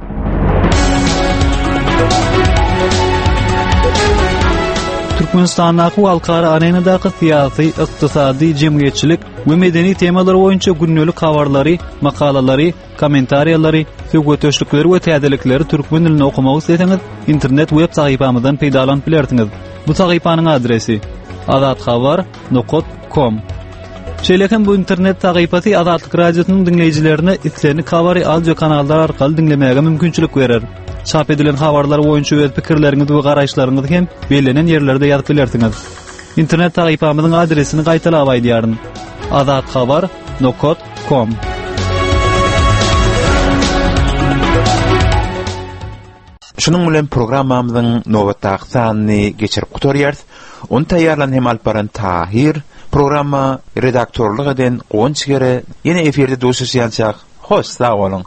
Türkmenistandaky halkara arenadaky syýasy, ykdysady, jemgyýetçilik we medeni temalar boýunça günnälik habarlary, makalalary, kommentariýalary, söwgetöşlikleri we täzelikleri türkmen dilinde okumagy isteseňiz, internet web sahypamyzdan peýdalanyp bilersiňiz. Bu sahypanyň adresi azatxabar.com. Şeýlekem bu internet sahypasy Azatlyk radiosynyň dinleýijilerine islerini Kavari audio kanallar arkaly dinlemäge mümkinçilik berer. Çap edilen habarlar boýunça öz pikirleriňizi we garaýşlaryňyzy hem belenen ýerlerde ýazyp bilersiňiz. İnternet sahypamyzyň adresini gaýtalap aýdýaryn. azatxabar.com. Şunun bilen programmamyzyň nowatdaky sanyny geçirip gutarýarys. Onu taýýarlan hem alparan Tahir, programma redaktorlyk eden Gonçgere ýene eferde duşuşýançak. Hoş, sag bolun.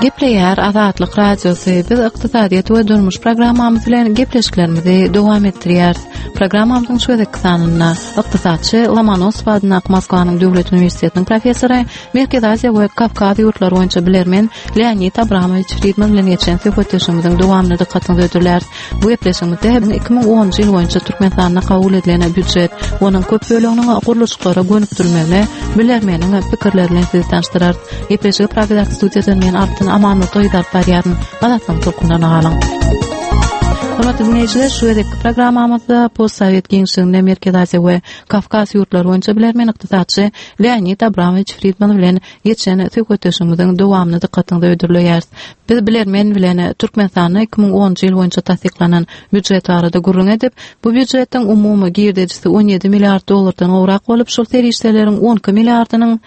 Gepleýär Azatlyk radiosu biz ykdysadyýat we durmuş programmamyz bilen gepleşiklerimizi dowam etdirýär. Programmamyzyň şuwedeki sanyna ykdysatçy Lomonosov adına Moskwanyň Döwlet Uniwersitetiniň professory, Merkez Aziýa we Kavkaz ýurtlary boýunça bilermen Leonid Abramovich Friedman bilen geçen söhbetleşigimiziň dowamyny dikkatyňyzy ödürler. Bu gepleşigimizde 2010-njy ýyl boýunça Türkmenistanda kabul edilen büdjet, onuň köp böleginiň guruluşyklara gönükdirilmegine bilermeniň pikirlerini sizi tanıştyrar. Gepleşigi Praga studiýasyndan men Artyn Amanat oýdap barýaryn. Balatlyň turkundan alyň. Hormatly dinleýijiler, şu edeki programmamyzda postsovet gençliginde Merkez Aziýa we Kavkaz ýurtlary boýunça bilermen ykdysatçy Leonid Abramovich Friedman bilen geçen söhbetleşigimiziň dowamyny dikkatyňyzy ödürler. Biz bilermen bilen Türkmenistanyň 2010-njy ýyl boýunça tasdiklanan büdjet arada gurrun edip, bu büdjetiň umumy girdejisi 17 milliard dollardan ograk bolup, şol terişdeleriň 10 milliardynyň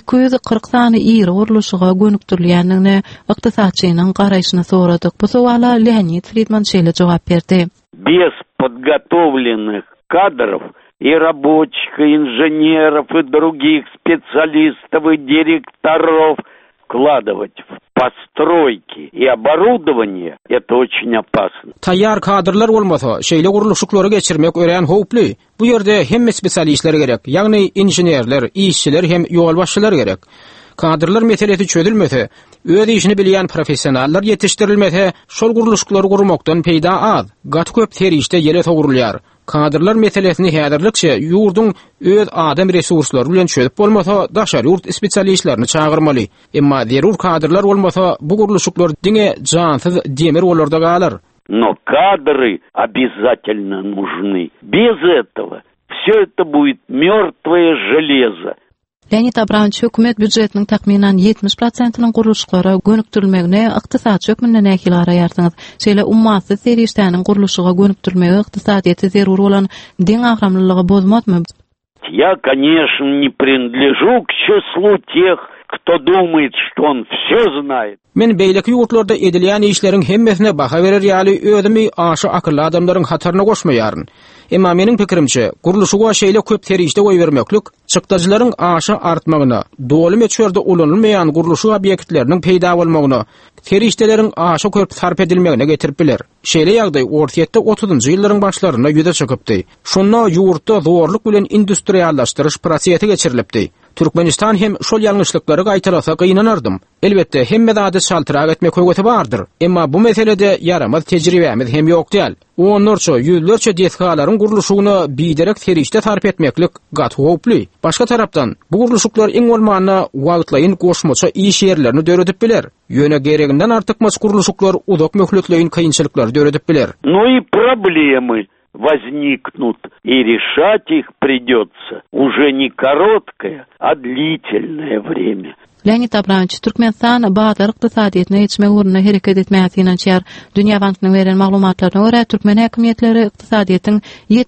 240 sany ýyl guruluşyga gönükdirilýändigine ykdysatçynyň garaýşyny soradyk. Bu sowala Leonid Friedman şeýle jogap berdi. Без подготовленных кадров и рабочих, и инженеров, и других специалистов, и директоров вкладывать в постройки и оборудование — это очень опасно. Tayyar kadrlar olmasa, şeýle guruluşyklary geçirmek ören howply. Bu ýerde hem spesialistler gerek, ýagny injenerler, işçiler hem ýol başçylar gerek. Kadrlar meselesi çözülmese, öz işini bilýän professionallar yetişdirilmese, şol guruluşyklary gurmakdan peýda az, gaty köp terişde ýere togurulýar. Kadrlar meselesini häzirlikçe ýurduň öz adam resurslary bilen çözüp bolmasa, daşar ýurt spesialistlerini çağırmaly. Emma zerur kadrlar bolmasa, bu guruluşyklar diňe jansyz demir bolarda galar. Но кадры обязательно нужны. Без этого все это будет мёртвое железо. Leonid Abramovich hökümet büdjetiniň takminan 70%-nyň guruluşyklara gönükdirilmegine ykdysatçy hökümden ähli garaýarsyňyz. Şeýle ummatly serişdäniň guruluşyga gönükdirilmegi ykdysadyýaty zerur bolan diň agramlylygy bozmadmy? Я, конечно, не принадлежу к числу тех, кто думает, что он все знает. Men beýleki ýurtlarda edilýän işleriň hemmesine baha berer ýaly özümi aşy akylly adamlaryň hatyryna goşmaýaryn. Emma meniň pikirimçe, guruluşyga şeýle köp terişde goý bermeklik çykdarylaryň aşy artmagyna, doly meçherde ulanylmaýan guruluşy obýektleriniň peýda bolmagyna, terişdeleriň aşy köp sarp edilmegine getirip biler. Şeýle ýagdaý ortaýetde 30-njy ýyllaryň başlaryna ýüze çykypdy. Şonda ýurtda zorluk bilen industriallaşdyryş prosesi geçirilipdi. Türkmenistan hem şol ýalňyşlyklary gaýtarasa gynanardım. Elbetde hemme zady şaltyrak etmek höwgeti bardyr. Emma bu meselede yaramaz tejribemiz hem ýok däl. Onlarça, ýüzlerçe deskalaryň guruluşyny biderek terişde sarp etmeklik gaty howply. Başga tarapdan, bu guruluşyklar iň bolmanda wagtlaýyn goşmaça iş ýerlerini döredip biler. Ýöne gereginden artyk mas guruluşyklar uzak möhletleýin kynçylyklary döredip biler. Ну и проблемы возникнут, и решать их придется уже не короткое, а длительное время. Leonid Abramovich Türkmenistan bazar ykdysadyýatyny geçmek uğruna hereket etmäsi inançýar. Dünýä bankynyň beren maglumatlaryna görä, Türkmen häkimetleri ykdysadyýatyň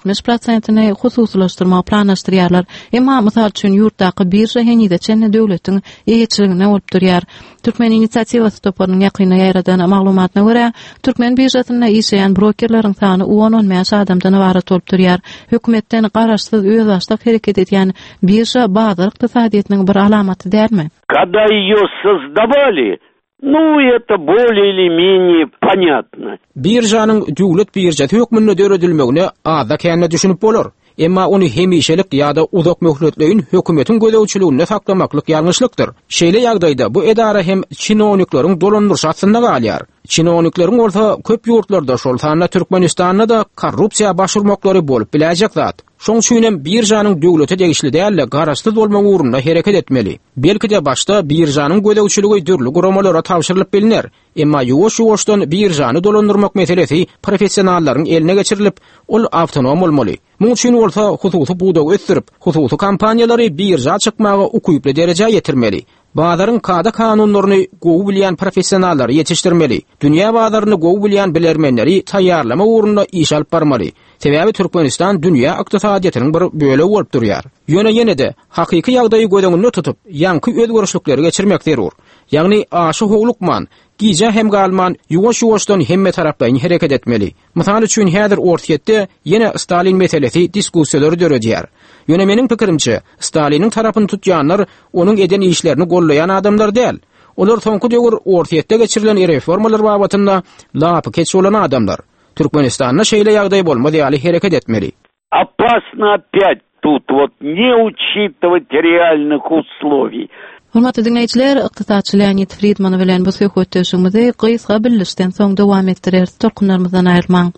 70%-ny hususlaşdyrmagy planlaşdyrýarlar. Emma mysal üçin ýurtdaky birja henide çenne döwletiň eýetçiligine bolup durýar. Türkmen inisiatiwasy toparynyň ýakyna ýaradan maglumatyna görä, Türkmen birjasyna işleýän brokerlaryň sany 10-15 adamdan ibaret bolup durýar. Hökümetden garaşsyz öz başlyk hereket edýän birja bazar ykdysadyýatynyň bir alamaty dälmi? Когда ее создавали, ну, это более или менее понятно. Birjanyň döwlet birjasy hökmünde döredilmegine azda känne düşünüp bolar. Emma onu hemişelik ýa-da uzak möhletleýin hökümetiň gözegçiliginde saklamaklyk ýalňyşlykdyr. Şeýle ýagdaýda bu edara hem çinowniklaryň dolandyryş aslynda galýar. Çinowniklaryň orta köp ýurtlarda şol sanda Türkmenistanda da korrupsiýa başurmaklary bolup biläjek zat. Şoň üçin birjanyň döwlete degişli däl, garaşsyz bolmak uğrunda hereket etmeli. Belki de başda birjanyň gözegçiligi dürli guramalara tawşyrylyp biliner. Emma ýuwaş-ýuwaşdan birjany dolandyrmak meselesi professionallaryň eline geçirilip, ol awtonom bolmaly. Muň üçin orta hususy budag ötürip, hususy kampaniýalary birja çykmagy ukuyply derejä ýetirmeli. Bazarın kada kanunlaryny gowy bilýän professionallar yetişdirmeli. Dünýä bazaryny gowy bilýän bilermenleri taýýarlama uğrunda iş alyp barmaly. Sebäbi Türkmenistan dünýä ykdysadyýatynyň bir böle bolup durýar. Ýöne-ýenede hakyky ýagdaýy gözüňde tutup, ýanky özgörüşlikleri geçirmek zerur. Ýagny aşy hoglukman, gije hem galman ýuwaş-ýuwaşdan hemme taraplaryň hereket etmeli. Mysal üçin häzir ortaýetde ýene Stalin meselesi diskussiýalary döredýär. Ýöne meniň pikirimçe, Staliniň tarapyny tutýanlar onuň eden işlerini gollaýan adamlar däl. Olar soňky döwür ortaýetde geçirilen reformalar babatynda lapy keçip bolan adamlar. Türkmenistanda şeýle ýagdaý bolmady ýaly hereket etmeli. Опасно опять тут вот не учитывать реальных условий. Hormatly dinleýijiler, ykdysadçy Leonid Friedman bilen bu söhbetdeşigimizi gysga bildirişden soň dowam etdirer. Torkunlarymyzdan aýrylmaň.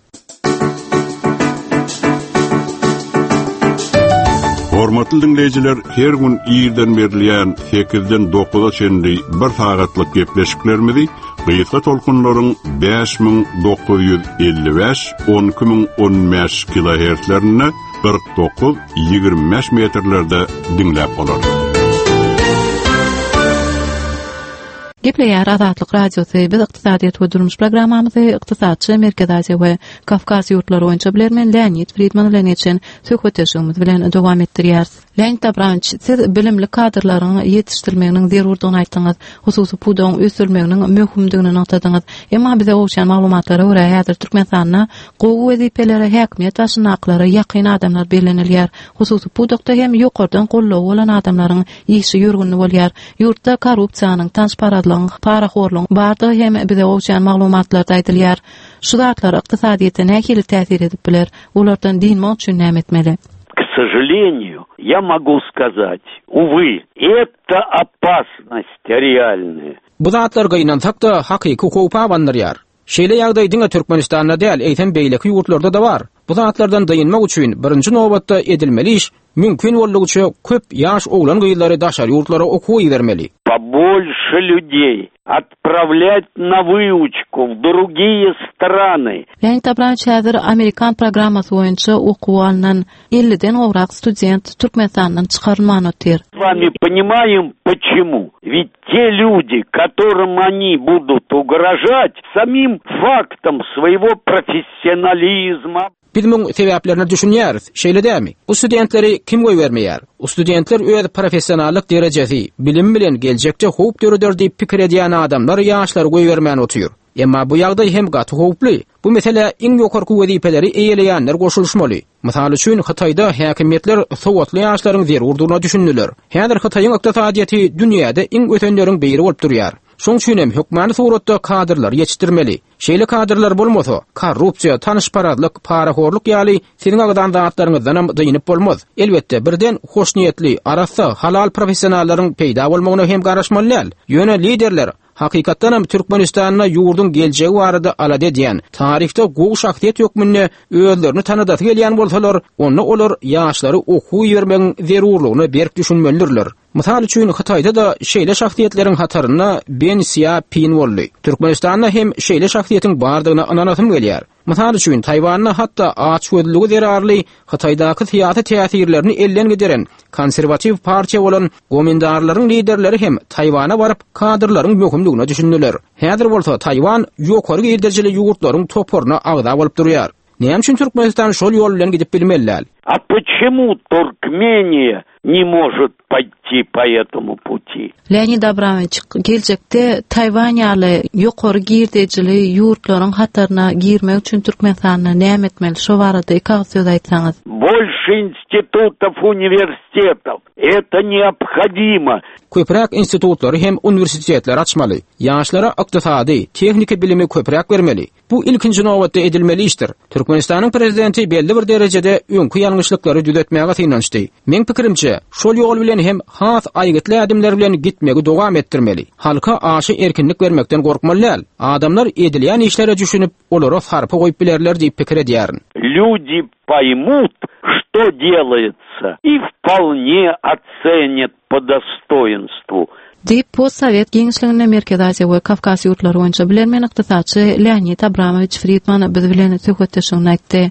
Hormatly dinleýijiler, her gün ýerden berilýän 8-den 9-a çenli bir sagatlyk gepleşiklerimizi gysga tolkunlaryň 5955 12015 kHz-lerine 49-25 metrlerde dinläp bolar. Gepleýär Azatlyk radiosu biz ykdysadyýat we durmuş programmamyzy ykdysadçy Merkez Aziýa we Kafkas ýurtlary boýunça bilermen Leonid Friedman bilen geçen söhbetdeşigimiz bilen dowam etdirýäris. Leonid Abramowitch, siz bilimli kadrlaryň ýetişdirmeginiň zerurdygyny aýtdyňyz, hususy pudaň ösürmeginiň möhümdigini noktadyňyz. Emma bize owşan maglumatlara görä häzir Türkmenistanda gowy wezipeleri, häkimiýet başynaklary, ýakyn adamlar belenilýär. Hususy pudakda hem ýokardan gollaw bolan adamlaryň işi ýürgünli bolýar. Ýurtda korrupsiýanyň tanşparadlygyň, paraxorlygyň bardygy hem bize owşan maglumatlarda aýdylýar. Şu zatlar ykdysadyýete nähili täsir edip biler? Olardan dinmek üçin näme etmeli? К сожалению, я могу сказать, увы, это опасность реальная. Bu zatlar gaýnansak da hakyky howpa bandyryar. Şeýle ýagdaýdyňa Türkmenistanda däl, eýtem beýleki ýurtlarda da bar. Bu zatlardan daýynmak üçin birinji nowbatda edilmeli iş, mümkin boldugyça köp ýaş oglan gyýlary daşar ýurtlara okuwy bermeli. Побольше людей отправлять на выучку в другие страны. Leonid Abramowitch häzir Amerikan programmasy boýunça okuw alynan 50-den gowrak student Türkmenistandan çykarylmagy ötýär. С вами понимаем почему? Ведь те люди, которым они будут угрожать самим фактом своего профессионализма. Bilmem sebäplerini düşünýäris. Şeýle dämi? Bu studentleri kim goý bermeýär? O studentler öz professionallyk derejesi, bilim bilen geljekde howp döredýär diýip pikir edýän adamlar ýaşlary goý bermän otýar. Emma bu ýagdaý hem gaty howply. Bu mesele iň ýokarky wezipeleri eýeleýänler goşulşmaly. Mysal üçin Hataýda häkimiýetler sowatly ýaşlaryň zerurdygyna düşünýärler. Häzir Hataýyň ykdysadyýaty dünýäde iň ötenleriň biri bolup durýar. Şoň üçin hem hökümany suratda kadrlar ýetişdirmeli. Şeýle kadrlar bolmasa, korrupsiýa, tanşparadlyk, paraxorlyk ýaly seniň agdan zatlaryňyzdan daýynyp bolmaz. Elbetde birden hoşniýetli, arasy halal professionallaryň peýda bolmagyna hem garaşmaly. Ýöne liderler hakykatdan hem Türkmenistanyna ýurdun geljegi barada alad edýän, tarihde gowy şahsiýet ýokmyny özlerini tanydasy gelýän bolsalar, onu olar ýaşlary okuw bermegiň zerurlygyny berk düşünmelidirler. Mysal üçin Hataýda da şeýle şahsiýetleriň hataryna Ben Xiaoping boldy. Türkmenistanda hem şeýle şahsiýetiň bardygyna ananasym gelýär. Mysal üçin Taýwanyna hatda açgözlügi zerarly Hataýdaky syýasy täsirlerini elden gideren konservativ partiýa bolan gomindarlaryň liderleri hem Taýwana baryp kadrlaryň möhümdigine düşündiler. Häzir bolsa Taýwan ýokary derejeli ýurtlaryň toporuna agda bolup durýar. Näme üçin Türkmenistan şol ýol bilen gidip bilmeliler? А почему Туркмения не может пойти по этому пути? Leonid Abramowitch, geljekde Taýwan ýaly ýokary girdejili ýurtlaryň hataryna girmek üçin Türkmenistanda näme etmeli? Şo barada iki söz aýtsaňyz. Больше институтов, университетов. Это необходимо. Köprek institutları hem universitetler açmaly. Ýaşlara ykdysady, tehnika bilimi köprek bermeli. Bu ilkinji nowatda edilmeli işdir. Türkmenistanyň prezidenti belli bir derejede öňkü ýalňyşlyklary düzeltmäge synançdy. Men pikirimçe, şol ýol bilen hem has aýgytly adamlar bilen gitmegi dowam etdirmeli. Halka aşy erkinlik bermekden gorkmalylar. Adamlar edilýän işlere düşünüp, olara sarpy goýup bilerler diýip pikir edýärin. Люди поймут, что делается, и вполне оценят по достоинству. Diýip postsovet geňişligine Merkez Aziýa we Kafkas ýurtlary boýunça bilenmen ykdysadçy Leonid Abramowitch Friedman biz bilen söhbetdeşigini aýtdy.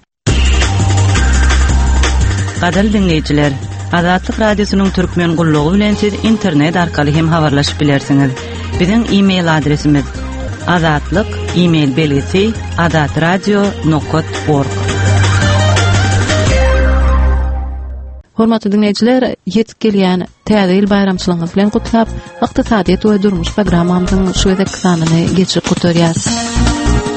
Gadal dinleýijiler, Azatlyk radiosynyň türkmen gullugy bilen siz internet arkaly hem habarlaşyp bilersiňiz. Biziň e-mail adresimiz azatlyk@azatradio.org. Hormatly dinleýijiler, ýetip gelýän täze ýyl bayramçylygyňyz bilen gutlap, ykdysadyýet we durmuş programmamyzyň şu wektyny geçirip gutarýar.